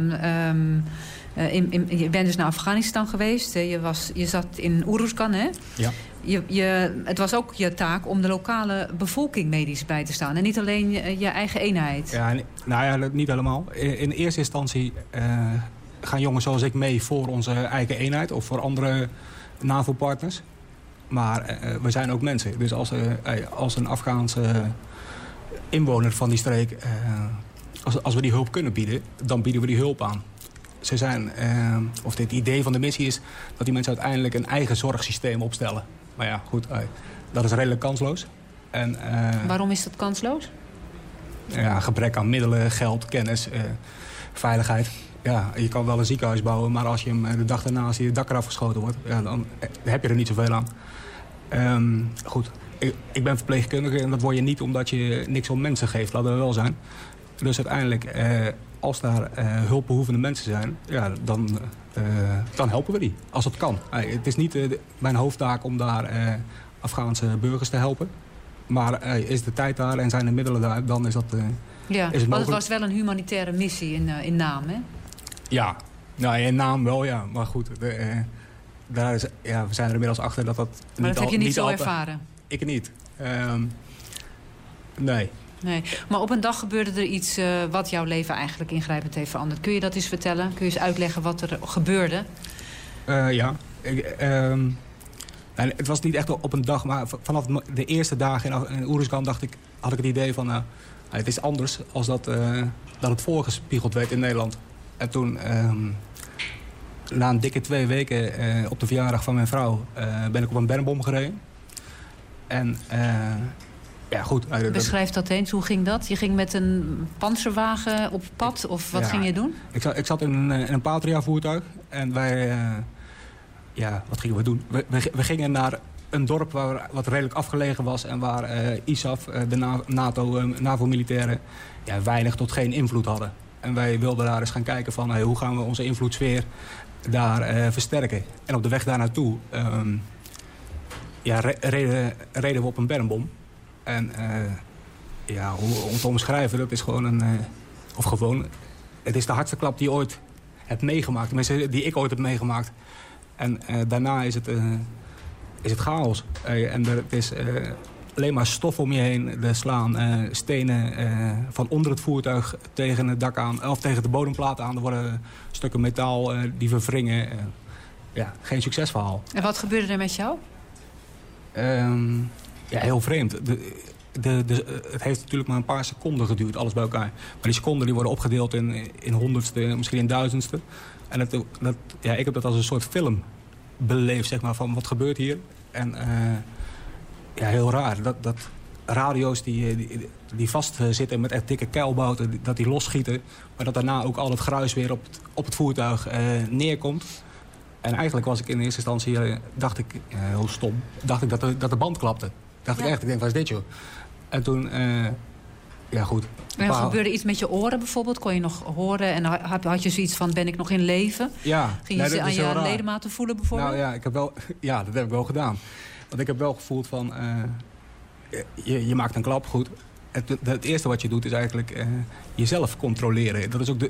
E: je bent dus naar Afghanistan geweest. Je zat in Uruzgan, hè? Ja. Het was ook je taak om de lokale bevolking medisch bij te staan. En niet alleen je eigen eenheid.
H: Ja, niet helemaal. In eerste instantie gaan jongens zoals ik mee voor onze eigen eenheid. Of voor andere NAVO-partners. Maar we zijn ook mensen. Dus als een Afghaanse inwoner van die streek... Als we die hulp kunnen bieden, dan bieden we die hulp aan. Ze zijn, het idee van de missie is dat die mensen uiteindelijk een eigen zorgsysteem opstellen. Maar ja, goed, dat is redelijk kansloos. En,
E: waarom is dat kansloos?
H: Ja, gebrek aan middelen, geld, kennis, veiligheid. Ja, je kan wel een ziekenhuis bouwen, maar als je hem de dag daarna als je dak eraf geschoten wordt, dan heb je er niet zoveel aan. Goed, ik ben verpleegkundige en dat word je niet omdat je niks om mensen geeft, laten we wel zijn. Dus uiteindelijk, als daar hulpbehoevende mensen zijn, dan helpen we die, als het kan. Het is niet mijn hoofdtaak om daar Afghaanse burgers te helpen. Maar is de tijd daar en zijn de middelen daar, dan is dat is het mogelijk.
E: Want het was wel een humanitaire missie in naam, hè?
H: Ja, in naam wel, ja. Maar goed, we zijn er inmiddels achter dat dat...
E: Maar dat heb je niet zo ervaren?
H: Ik niet. Nee.
E: Maar op een dag gebeurde er iets wat jouw leven eigenlijk ingrijpend heeft veranderd. Kun je dat eens vertellen? Kun je eens uitleggen wat er gebeurde?
H: Ja. Het was niet echt op een dag, maar vanaf de eerste dagen in Uruzgan had ik het idee van... het is anders als dat het voorgespiegeld werd in Nederland. En toen, na een dikke 2 weken op de verjaardag van mijn vrouw... ben ik op een bermbom gereden. En... goed.
E: Beschrijf dat eens. Hoe ging dat? Je ging met een panzerwagen op pad? Of wat ging je doen?
H: Ik zat in een Patria-voertuig. En wij... wat gingen we doen? We gingen naar een dorp wat redelijk afgelegen was... en waar ISAF, de NAVO-militairen... weinig tot geen invloed hadden. En wij wilden daar eens gaan kijken van... hoe gaan we onze invloedssfeer daar versterken. En op de weg daar naartoe... reden we op een bermbom. En om te omschrijven, dat is gewoon het is de hardste klap die je ooit hebt meegemaakt. Tenminste, die ik ooit heb meegemaakt. En daarna is het chaos. En er is alleen maar stof om je heen. Er slaan stenen van onder het voertuig tegen het dak aan. Of tegen de bodemplaat aan. Er worden stukken metaal die verwringen. Geen succesverhaal.
E: En wat gebeurde er met jou?
H: Heel vreemd. Het heeft natuurlijk maar een paar seconden geduurd, alles bij elkaar. Maar die seconden die worden opgedeeld in honderdste, misschien in duizendste. En ik heb dat als een soort film beleefd, zeg maar, van wat gebeurt hier. En heel raar. Dat radio's die vastzitten met echt dikke keilbouten, dat die losschieten. Maar dat daarna ook al het gruis weer op het voertuig neerkomt. En eigenlijk was ik in eerste instantie, dacht ik, heel stom, dacht ik dat de band klapte. Dacht ik echt, ik denk, wat is dit joh? En toen, goed.
E: En gebeurde iets met je oren bijvoorbeeld? Kon je nog horen en had je zoiets van, ben ik nog in leven?
H: Ja.
E: Ging je aan je ledematen voelen bijvoorbeeld?
H: Nou ja, dat heb ik wel gedaan. Want ik heb wel gevoeld van, je maakt een klap goed. Het eerste wat je doet is eigenlijk jezelf controleren. Dat is ook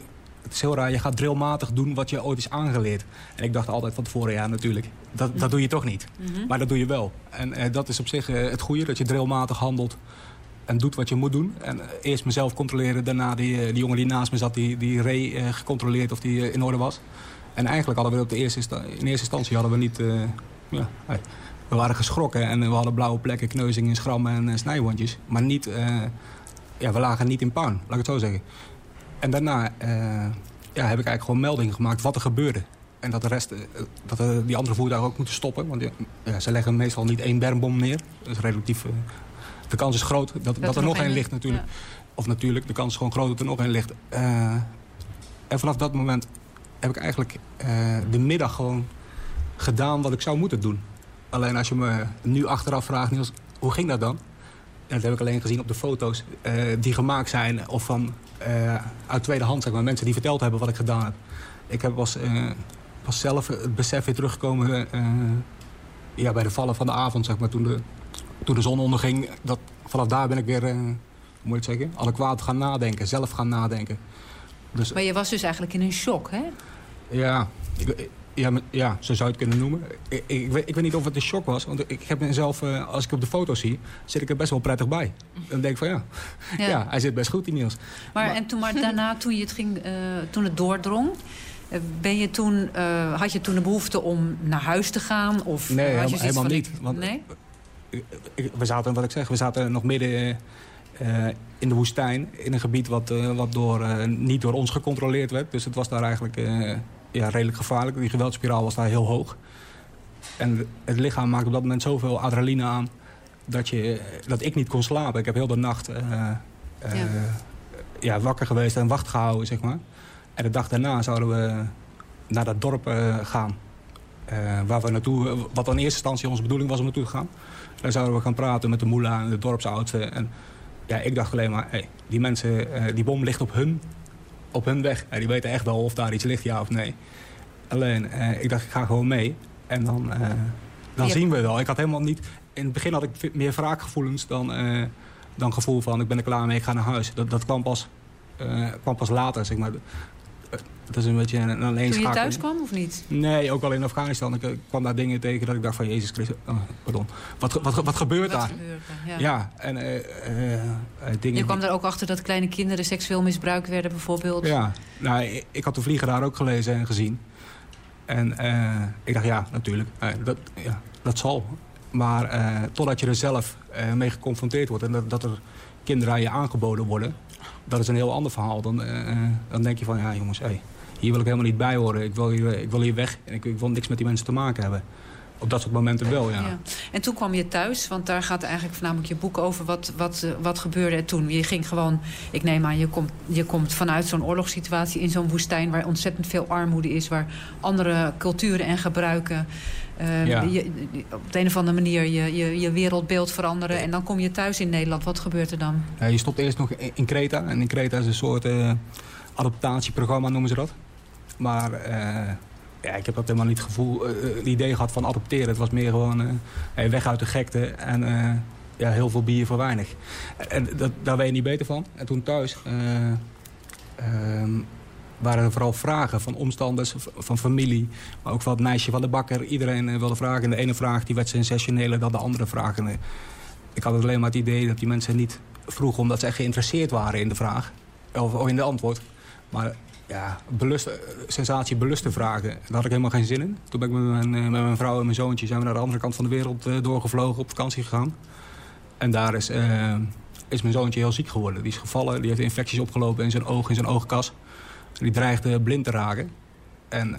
H: het is heel raar, je gaat drillmatig doen wat je ooit is aangeleerd. En ik dacht altijd van tevoren, ja natuurlijk, dat doe je toch niet. Maar dat doe je wel. En dat is op zich het goede, dat je drillmatig handelt en doet wat je moet doen. En eerst mezelf controleren, daarna die jongen die naast me zat, die reed gecontroleerd of die in orde was. En eigenlijk hadden we in eerste instantie hadden we niet... we waren geschrokken en we hadden blauwe plekken, kneuzingen, schrammen en snijwondjes. Maar niet, we lagen niet in puin, laat ik het zo zeggen. En daarna heb ik eigenlijk gewoon meldingen gemaakt wat er gebeurde. En dat de rest, die andere voertuigen ook moeten stoppen. Want ze leggen meestal niet 1 bermbom neer. Dat is relatief... de kans is groot dat er nog één ligt natuurlijk. Ja. Of natuurlijk, de kans is gewoon groot dat er nog één ligt. En vanaf dat moment heb ik eigenlijk de middag gewoon gedaan wat ik zou moeten doen. Alleen als je me nu achteraf vraagt, Niels, hoe ging dat dan? En dat heb ik alleen gezien op de foto's die gemaakt zijn. Of van uit tweede hand, zeg maar. Mensen die verteld hebben wat ik gedaan heb. Ik heb pas zelf het besef weer teruggekomen bij de vallen van de avond, zeg maar. Toen de zon onderging, vanaf daar ben ik weer, hoe moet je het zeggen, adequaat gaan nadenken. Zelf gaan nadenken. Dus,
E: maar je was dus eigenlijk in een shock, hè?
H: Ja, zo zou je het kunnen noemen. Ik weet niet of het een shock was. Want ik heb mezelf, als ik op de foto zie, zit ik er best wel prettig bij. Dan denk ik van ja, hij zit best goed, die Niels.
E: Maar daarna, toen het doordrong, had je toen de behoefte om naar huis te gaan? Of
H: nee, helemaal niet. Want
E: nee?
H: We zaten nog midden in de woestijn. In een gebied wat niet door ons gecontroleerd werd. Dus het was daar eigenlijk redelijk gevaarlijk. Die geweldsspiraal was daar heel hoog. En het lichaam maakte op dat moment zoveel adrenaline aan dat ik niet kon slapen. Ik heb heel de nacht wakker geweest en wacht gehouden, zeg maar. En de dag daarna zouden we naar dat dorp gaan. Waar we naartoe, wat in eerste instantie onze bedoeling was om naartoe te gaan. Daar zouden we gaan praten met de moela en de dorpsoudsten. En ik dacht alleen maar, die mensen, die bom ligt op hun weg. Die weten echt wel of daar iets ligt, ja of nee. Alleen, ik dacht, ik ga gewoon mee. En dan zien we wel. Ik had helemaal niet... In het begin had ik meer wraakgevoelens dan gevoel van, ik ben er klaar mee, ik ga naar huis. Dat kwam pas later, zeg maar. Dat is een beetje een aaneenschakeling.
E: Toen je thuis kwam of niet?
H: Nee, ook al in Afghanistan. Ik kwam daar dingen tegen dat ik dacht van, Jezus Christus, wat gebeurt daar? Ja, en dingen...
E: Je kwam daar ook achter dat kleine kinderen seksueel misbruikt werden bijvoorbeeld?
H: Ja, ik had de Vlieger daar ook gelezen en gezien. En ik dacht, ja, natuurlijk, dat zal. Maar totdat je er zelf mee geconfronteerd wordt en dat er kinderen aan je aangeboden worden, dat is een heel ander verhaal. Dan denk je van, ja jongens, hier wil ik helemaal niet bij horen. Ik wil hier weg en ik wil niks met die mensen te maken hebben. Op dat soort momenten wel, ja.
E: En toen kwam je thuis, want daar gaat eigenlijk voornamelijk je boek over. Wat gebeurde er toen? Je ging gewoon, ik neem aan, je komt vanuit zo'n oorlogssituatie in zo'n woestijn waar ontzettend veel armoede is, waar andere culturen en gebruiken op de een of andere manier je wereldbeeld veranderen. En dan kom je thuis in Nederland. Wat gebeurt er dan?
H: Je stopt eerst nog in Kreta. En in Kreta is een soort adaptatieprogramma, noemen ze dat. Maar ik heb dat helemaal niet het idee gehad van adopteren. Het was meer gewoon weg uit de gekte en heel veel bier voor weinig. En daar ben je niet beter van. En toen thuis waren er vooral vragen van omstanders, van familie, maar ook van het meisje van de bakker. Iedereen wilde vragen. En de ene vraag die werd sensationeler dan de andere vragen. Ik had alleen maar het idee dat die mensen niet vroegen omdat ze echt geïnteresseerd waren in de vraag. Of in de antwoord. Maar sensatiebeluste vragen, daar had ik helemaal geen zin in. Toen ben ik met mijn vrouw en mijn zoontje zijn we naar de andere kant van de wereld doorgevlogen, op vakantie gegaan. En daar is mijn zoontje heel ziek geworden. Die is gevallen, die heeft infecties opgelopen in zijn oogkas. Die dreigde blind te raken. En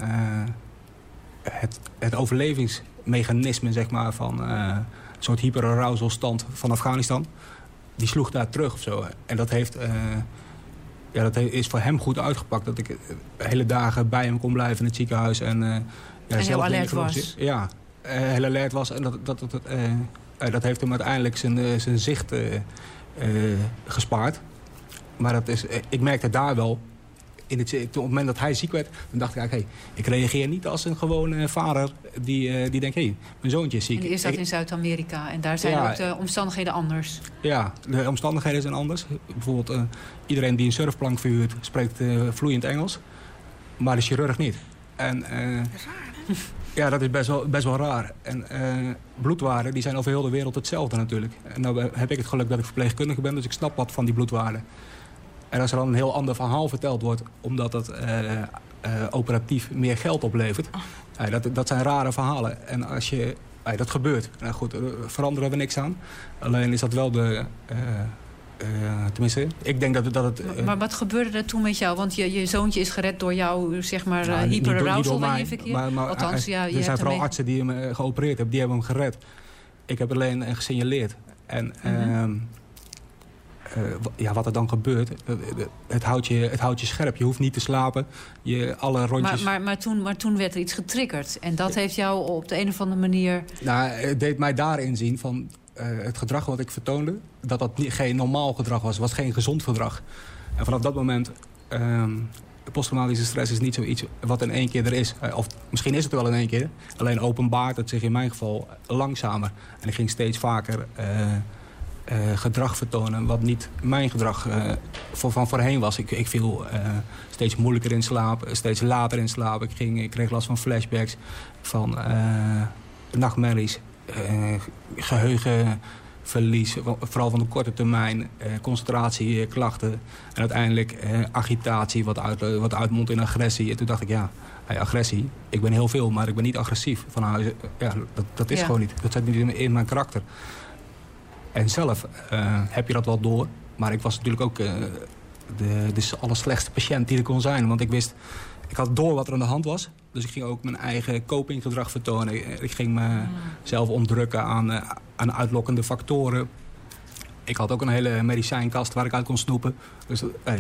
H: het overlevingsmechanisme, zeg maar, van een soort hyperarousalstand van Afghanistan, die sloeg daar terug of zo. En dat is voor hem goed uitgepakt. Dat ik hele dagen bij hem kon blijven in het ziekenhuis. En
E: heel alert was.
H: Ja, heel alert was. En dat heeft hem uiteindelijk zijn zicht gespaard. Maar ik merkte daar wel, op het moment dat hij ziek werd, dan dacht ik eigenlijk... ik reageer niet als een gewone vader die denkt... mijn zoontje is ziek.
E: En eerst zat in Zuid-Amerika en daar zijn ook de omstandigheden anders. Ja,
H: de omstandigheden zijn anders. Bijvoorbeeld iedereen die een surfplank verhuurt spreekt vloeiend Engels. Maar de chirurg niet. En, dat is raar, hè? Ja, dat is best wel raar. En bloedwaarden die zijn over heel de wereld hetzelfde natuurlijk. En nou heb ik het geluk dat ik verpleegkundige ben, dus ik snap wat van die bloedwaarden. En als er dan een heel ander verhaal verteld wordt, omdat het operatief meer geld oplevert, dat zijn rare verhalen. En als je... dat gebeurt. Nou goed, veranderen we niks aan. Alleen is dat wel de... tenminste, ik denk dat het...
E: Maar wat gebeurde er toen met jou? Want je zoontje is gered door jou, zeg maar, hyperarousal in je verkeer?
H: Maar
E: althans,
H: er zijn vooral artsen die hem geopereerd hebben. Die hebben hem gered. Ik heb alleen gesignaleerd. En wat er dan gebeurt, het houdt je scherp. Je hoeft niet te slapen. Alle rondjes...
E: Maar toen werd er iets getriggerd. En dat heeft jou op de een of andere manier...
H: Nou, het deed mij daarin zien van... het gedrag wat ik vertoonde, dat geen normaal gedrag was. Het was geen gezond gedrag. En vanaf dat moment... posttraumatische stress is niet zoiets wat in één keer er is. Of misschien is het wel in één keer. Alleen openbaart het zich in mijn geval langzamer. En ik ging steeds vaker gedrag vertonen... wat niet mijn gedrag van voorheen was. Ik viel steeds moeilijker in slaap. Steeds later in slaap. Ik kreeg last van flashbacks. Van nachtmerries. Geheugenverlies, vooral van de korte termijn, concentratieklachten en uiteindelijk agitatie wat uitmondt in agressie. En toen dacht ik, agressie, ik ben heel veel, maar ik ben niet agressief van huis. Dat is gewoon niet. Dat zit niet in mijn karakter. En zelf heb je dat wel door, maar ik was natuurlijk ook de allerslechtste patiënt die er kon zijn, want ik had door wat er aan de hand was. Dus ik ging ook mijn eigen copinggedrag vertonen. Ik ging mezelf ontdrukken aan uitlokkende factoren. Ik had ook een hele medicijnkast waar ik uit kon snoepen. Dus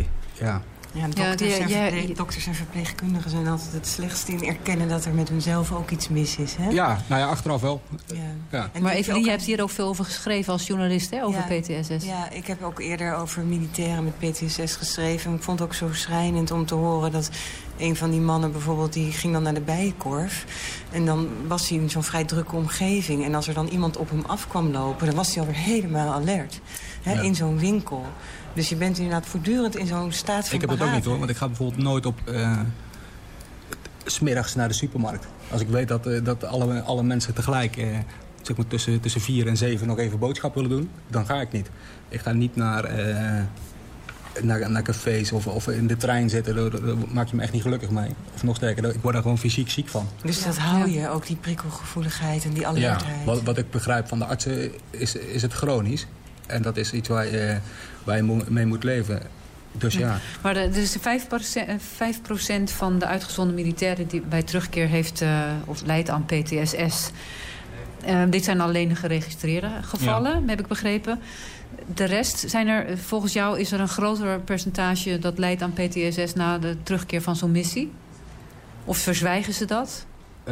F: dokters en verpleegkundigen zijn altijd het slechtste in erkennen dat er met hunzelf ook iets mis is. Hè?
H: Ja, achteraf wel.
E: Ja. Maar Evelien, je hebt hier ook veel over geschreven als journalist, hè, over PTSS.
F: Ja, ik heb ook eerder over militairen met PTSS geschreven. Ik vond het ook zo schrijnend om te horen dat een van die mannen bijvoorbeeld, die ging dan naar de Bijenkorf. En dan was hij in zo'n vrij drukke omgeving. En als er dan iemand op hem af kwam lopen, dan was hij alweer helemaal alert. Hè, in zo'n winkel. Dus je bent inderdaad voortdurend in zo'n staat van
H: Ik heb het ook niet hoor, want ik ga bijvoorbeeld nooit op 's middags naar de supermarkt. Als ik weet dat alle mensen tegelijk zeg maar tussen 4 en 7 nog even boodschap willen doen, dan ga ik niet. Ik ga niet naar cafés of in de trein zitten. Daar maak je me echt niet gelukkig mee. Of nog sterker, ik word daar gewoon fysiek ziek van.
F: Dus dat hou je, ook die prikkelgevoeligheid en die alertheid?
H: Ja, wat ik begrijp van de artsen is het chronisch. En dat is iets waar je mee moet leven. Dus ja. Maar
E: dus 5% van de uitgezonden militairen die bij terugkeer heeft of lijdt aan PTSS. Dit zijn alleen de geregistreerde gevallen, heb ik begrepen. De rest, volgens jou is er een groter percentage dat lijdt aan PTSS na de terugkeer van zo'n missie? Of verzwijgen ze dat?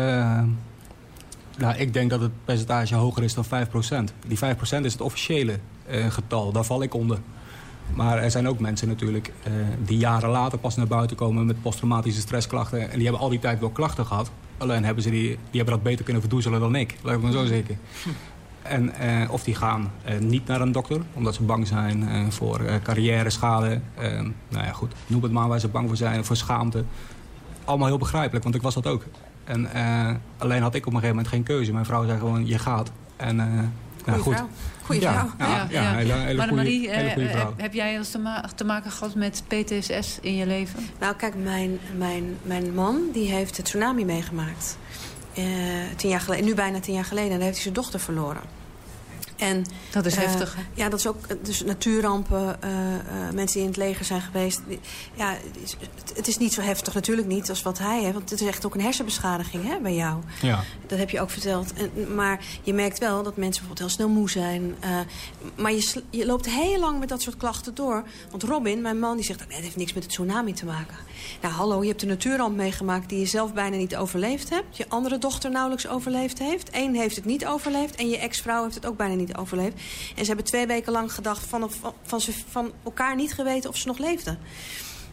H: Ik denk dat het percentage hoger is dan 5%. Die 5% is het officiële getal, daar val ik onder. Maar er zijn ook mensen natuurlijk die jaren later pas naar buiten komen met posttraumatische stressklachten. En die hebben al die tijd wel klachten gehad. Alleen hebben ze die hebben dat beter kunnen verdoezelen dan ik. Laat ik maar zo zeggen. En of die gaan niet naar een dokter, omdat ze bang zijn voor carrière-schade. Goed, noem het maar waar ze bang voor zijn, voor schaamte. Allemaal heel begrijpelijk, want ik was dat ook. En alleen had ik op een gegeven moment geen keuze. Mijn vrouw zei gewoon, je gaat. En goed.
E: Goeie vrouw.
H: Ja, hele
E: maar Marie,
H: goede vrouw.
E: Heb jij eens te maken gehad met PTSS in je leven?
I: Nou, kijk, mijn man die heeft de tsunami meegemaakt. 10 jaar geleden, nu bijna 10 jaar geleden. En daar heeft hij zijn dochter verloren. En,
E: dat is heftig, hè?
I: Ja, dat is ook dus natuurrampen, mensen die in het leger zijn geweest. Het is niet zo heftig, natuurlijk niet, als wat hij heeft. Want het is echt ook een hersenbeschadiging bij jou. Ja. Dat heb je ook verteld. Maar je merkt wel dat mensen bijvoorbeeld heel snel moe zijn. Maar je loopt heel lang met dat soort klachten door. Want Robin, mijn man, die zegt, nee, het heeft niks met het tsunami te maken. Nou, hallo, je hebt een natuurramp meegemaakt die je zelf bijna niet overleefd hebt. Je andere dochter nauwelijks overleefd heeft. Eén heeft het niet overleefd en je ex-vrouw heeft het ook bijna niet overleefd. En ze hebben 2 weken lang gedacht van elkaar niet geweten of ze nog leefden.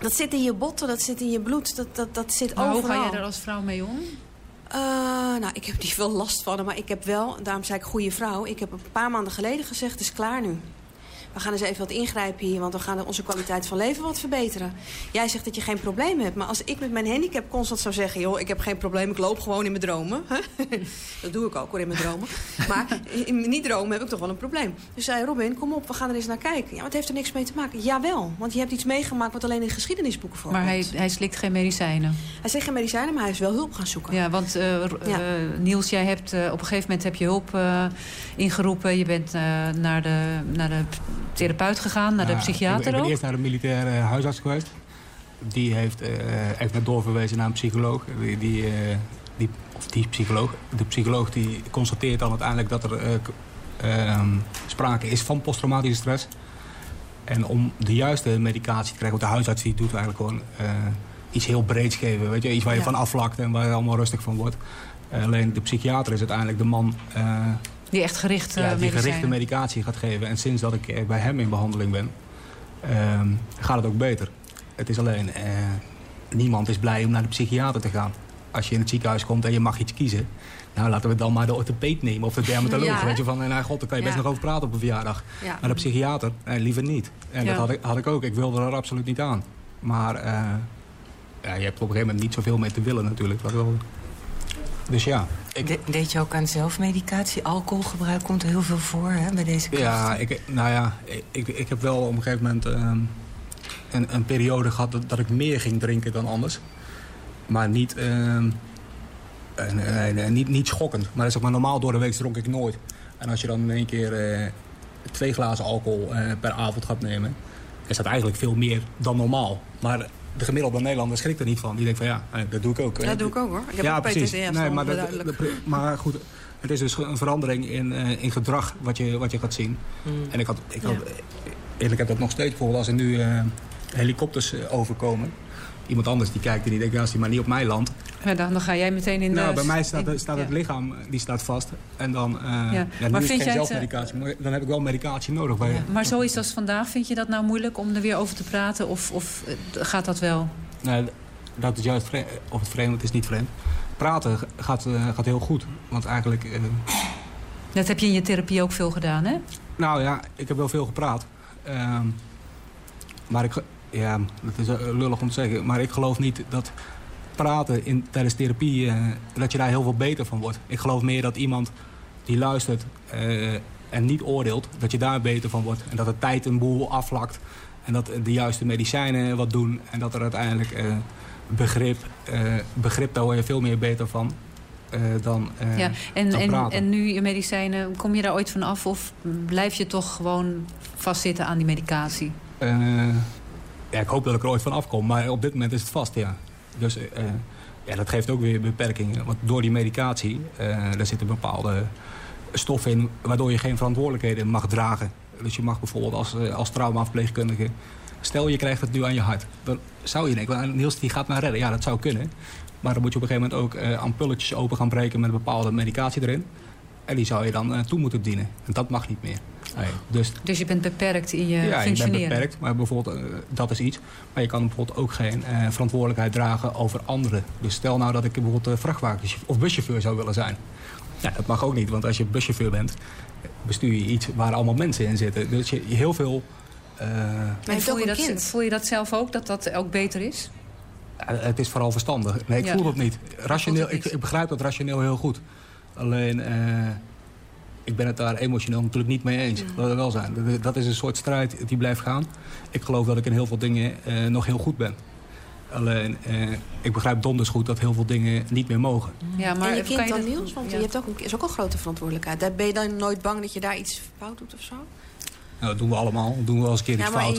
I: Dat zit in je botten, dat zit in je bloed, dat zit
E: maar
I: overal.
E: Hoe ga jij er als vrouw mee om?
I: Nou, ik heb niet veel last van hem, maar ik heb wel, daarom zei ik goede vrouw. Ik heb een paar maanden geleden gezegd, het is klaar nu. We gaan eens even wat ingrijpen hier, want we gaan onze kwaliteit van leven wat verbeteren. Jij zegt dat je geen probleem hebt, maar als ik met mijn handicap constant zou zeggen... joh, ik heb geen probleem, ik loop gewoon in mijn dromen. Dat doe ik ook hoor, in mijn dromen. Maar in mijn niet-dromen heb ik toch wel een probleem. Dus zei Robin, kom op, we gaan er eens naar kijken. Ja, maar het heeft er niks mee te maken. Jawel, want je hebt iets meegemaakt wat alleen in geschiedenisboeken voorkomt.
E: Maar hij slikt geen medicijnen?
I: Hij slikt geen medicijnen, maar hij is wel hulp gaan zoeken.
E: Ja, want Niels, jij hebt op een gegeven moment heb je hulp ingeroepen. Je bent naar de therapeut gegaan, naar de psychiater
H: ik ben
E: ook?
H: eerst naar de militaire huisarts geweest. Die heeft me doorverwezen naar een psycholoog. De psycholoog die constateert dan uiteindelijk dat er sprake is van posttraumatische stress. En om de juiste medicatie te krijgen, want de huisarts die doet eigenlijk gewoon iets heel breeds geven. Weet je? Iets waar je van afvlakt en waar je allemaal rustig van wordt. Alleen de psychiater is uiteindelijk de man...
E: die echt
H: gerichte medicatie gaat geven. En sinds dat ik bij hem in behandeling ben, gaat het ook beter. Het is alleen, niemand is blij om naar de psychiater te gaan. Als je in het ziekenhuis komt en je mag iets kiezen... nou, laten we dan maar de orthopeed nemen of de dermatoloog. Weet je, van, nou god, daar kan je best nog over praten op een verjaardag. Ja. Maar de psychiater, liever niet. En dat had ik ook. Ik wilde er absoluut niet aan. Maar je hebt op een gegeven moment niet zoveel mee te willen natuurlijk. Dus ja.
F: Deed je ook aan zelfmedicatie? Alcoholgebruik komt er heel veel voor hè, bij deze krachten.
H: Ja, ik heb wel op een gegeven moment een periode gehad dat ik meer ging drinken dan anders. Maar niet schokkend. Maar zeg maar, normaal door de week dronk ik nooit. En als je dan in één keer 2 glazen alcohol per avond gaat nemen... is dat eigenlijk veel meer dan normaal. Maar de gemiddelde Nederlander schrikt er niet van. Die denkt van dat doe ik ook.
I: Dat doe ik ook hoor. Ik heb ook
H: precies.
I: PTSD.
H: Nee, maar goed, het is dus een verandering in gedrag wat je gaat zien. En ik heb dat nog steeds bijvoorbeeld als er nu helikopters overkomen. Iemand anders die kijkt en die denkt, als die maar niet op mij landt.
E: Ja, dan ga jij meteen in de...
H: Nou, bij mij staat het lichaam, die staat vast. En dan, nu
E: maar
H: is
E: vind
H: geen zelfmedicatie, maar dan heb ik wel medicatie nodig.
E: Maar zoiets als vandaag, vind je dat nou moeilijk om er weer over te praten? Of gaat dat wel?
H: Nee, dat is juist vreemd. Of het vreemd, het is niet vreemd. Praten gaat heel goed. Want eigenlijk...
E: Dat heb je in je therapie ook veel gedaan, hè?
H: Nou ja, ik heb wel veel gepraat. Maar dat is lullig om te zeggen. Maar ik geloof niet dat praten tijdens therapie... dat je daar heel veel beter van wordt. Ik geloof meer dat iemand die luistert en niet oordeelt... dat je daar beter van wordt. En dat de tijd een boel afvlakt. En dat de juiste medicijnen wat doen. En dat er uiteindelijk begrip, daar word je veel meer beter van. Dan praten.
E: En nu je medicijnen, kom je daar ooit van af? Of blijf je toch gewoon vastzitten aan die medicatie?
H: Ik hoop dat ik er ooit van afkom. Maar op dit moment is het vast, ja. Dus dat geeft ook weer beperkingen. Want door die medicatie, daar zitten bepaalde stoffen in... waardoor je geen verantwoordelijkheden mag dragen. Dus je mag bijvoorbeeld als traumaverpleegkundige... stel je krijgt het nu aan je hart. Dan zou je denken, Niels die gaat mij redden. Ja, dat zou kunnen. Maar dan moet je op een gegeven moment ook ampulletjes open gaan breken... met bepaalde medicatie erin. En die zou je dan toe moeten dienen. En dat mag niet meer.
E: Dus je bent beperkt in je functioneren?
H: Ja, je bent beperkt. Maar bijvoorbeeld, dat is iets. Maar je kan bijvoorbeeld ook geen verantwoordelijkheid dragen over anderen. Dus stel nou dat ik bijvoorbeeld vrachtwagen of buschauffeur zou willen zijn. Ja, dat mag ook niet. Want als je buschauffeur bent, bestuur je iets waar allemaal mensen in zitten. Dus je heel veel...
E: Voel je dat zelf ook, dat dat ook beter is?
H: Het is vooral verstandig. Nee, ik voel dat niet. Rationeel, ik begrijp dat rationeel heel goed. Alleen, ik ben het daar emotioneel natuurlijk niet mee eens. Dat het wel zijn. Dat is een soort strijd die blijft gaan. Ik geloof dat ik in heel veel dingen nog heel goed ben. Alleen, ik begrijp donders goed dat heel veel dingen niet meer mogen.
I: Ja, maar en je kind dan, Niels? Want je hebt is ook een grote verantwoordelijkheid. Ben je dan nooit bang dat je daar iets fout doet of zo?
H: Nou, dat doen we allemaal. Dat doen we wel eens een keer iets fout.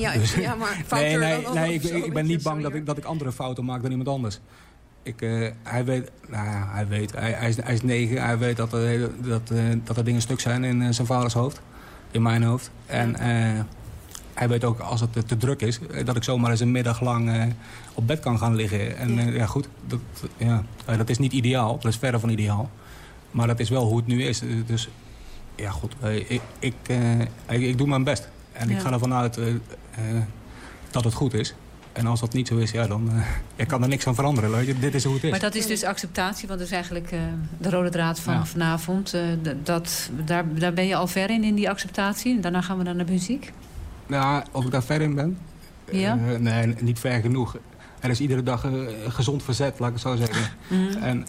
I: Nee,
H: ik ben niet bang dat ik andere fouten maak dan iemand anders. Hij weet, hij is 9. Hij weet dat er dingen stuk zijn in zijn vaders hoofd. In mijn hoofd. En hij weet ook als het te druk is... dat ik zomaar eens een middag lang op bed kan gaan liggen. En dat is niet ideaal. Dat is verre van ideaal. Maar dat is wel hoe het nu is. Dus ja, goed. Ik doe mijn best. En ik ga ervan uit dat het goed is. En als dat niet zo is, ja, dan ik kan er niks aan veranderen. Weet je? Dit is hoe het is.
E: Maar dat is dus acceptatie, want dat is eigenlijk de rode draad van vanavond. Daar ben je al ver in die acceptatie. Daarna gaan we naar de muziek.
H: Ja, of ik daar ver in ben?
E: Ja?
H: Nee, niet ver genoeg. Er is iedere dag gezond verzet, laat ik het zo zeggen. En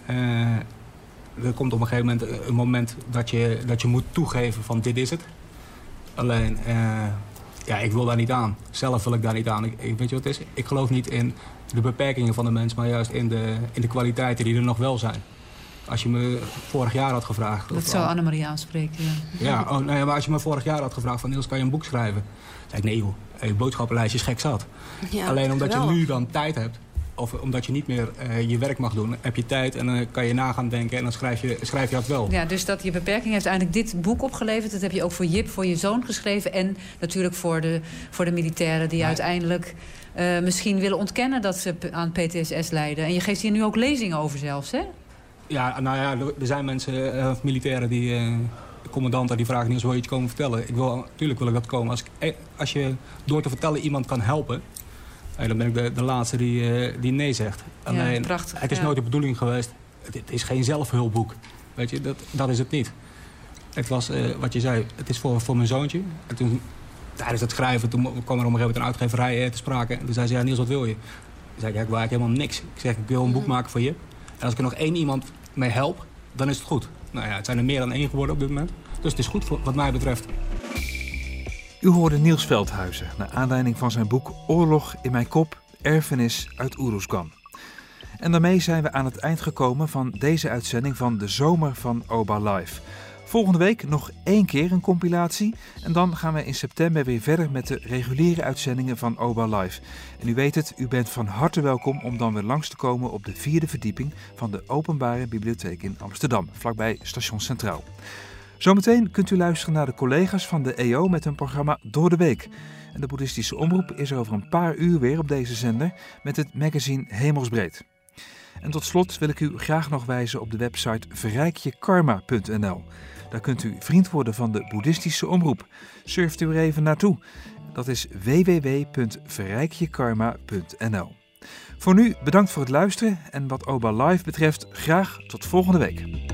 H: er komt op een gegeven moment een moment dat je moet toegeven van dit is het. Alleen, ik wil daar niet aan. Zelf wil ik daar niet aan. Weet je wat het is? Ik geloof niet in de beperkingen van de mens, maar juist in de kwaliteiten die er nog wel zijn. Als je me vorig jaar had gevraagd...
E: Dat zou Annemarie aanspreken, ja.
H: Maar als je me vorig jaar had gevraagd van Niels, kan je een boek schrijven? Dan zei ik, nee joh, je boodschappenlijstje is gek zat. Ja, alleen omdat je nu dan tijd hebt, of omdat je niet meer je werk mag doen, heb je tijd en dan kan je na gaan denken en dan schrijf je dat wel.
E: Ja, dus dat je beperking heeft eigenlijk dit boek opgeleverd. Dat heb je ook voor Jip, voor je zoon geschreven. En natuurlijk voor de militairen die uiteindelijk misschien willen ontkennen dat ze aan PTSS lijden. En je geeft hier nu ook lezingen over zelfs, hè? Ja,
H: nou ja, er zijn mensen, militairen, commandanten die vragen niet eens wil je iets komen vertellen. Natuurlijk wil ik dat komen. Als je door te vertellen iemand kan helpen, dan ben ik de laatste die nee zegt. Alleen,
E: prachtig,
H: het is nooit de bedoeling geweest. Het is geen zelfhulpboek. Weet je, dat is het niet. Het was, wat je zei, het is voor mijn zoontje. En toen, tijdens het schrijven, toen kwam er op een gegeven moment een uitgeverij te sprake. En toen zei ze, ja Niels, wat wil je? Toen zei ik, ik wil eigenlijk helemaal niks. Ik zeg, ik wil een boek maken voor je. En als ik er nog 1 iemand mee help, dan is het goed. Nou ja, het zijn er meer dan 1 geworden op dit moment. Dus het is goed wat mij betreft.
C: U hoorde Niels Veldhuizen naar aanleiding van zijn boek Oorlog in mijn kop, erfenis uit Oeroesgan. En daarmee zijn we aan het eind gekomen van deze uitzending van de Zomer van Oba Live. Volgende week nog 1 keer een compilatie en dan gaan we in september weer verder met de reguliere uitzendingen van Oba Live. En u weet het, u bent van harte welkom om dan weer langs te komen op de 4e verdieping van de Openbare Bibliotheek in Amsterdam, vlakbij Station Centraal. Zometeen kunt u luisteren naar de collega's van de EO met hun programma Door de Week. En de Boeddhistische Omroep is over een paar uur weer op deze zender met het magazine Hemelsbreed. En tot slot wil ik u graag nog wijzen op de website verrijkjekarma.nl. Daar kunt u vriend worden van de Boeddhistische Omroep. Surft u er even naartoe. Dat is www.verrijkjekarma.nl. Voor nu bedankt voor het luisteren en wat Oba Live betreft graag tot volgende week.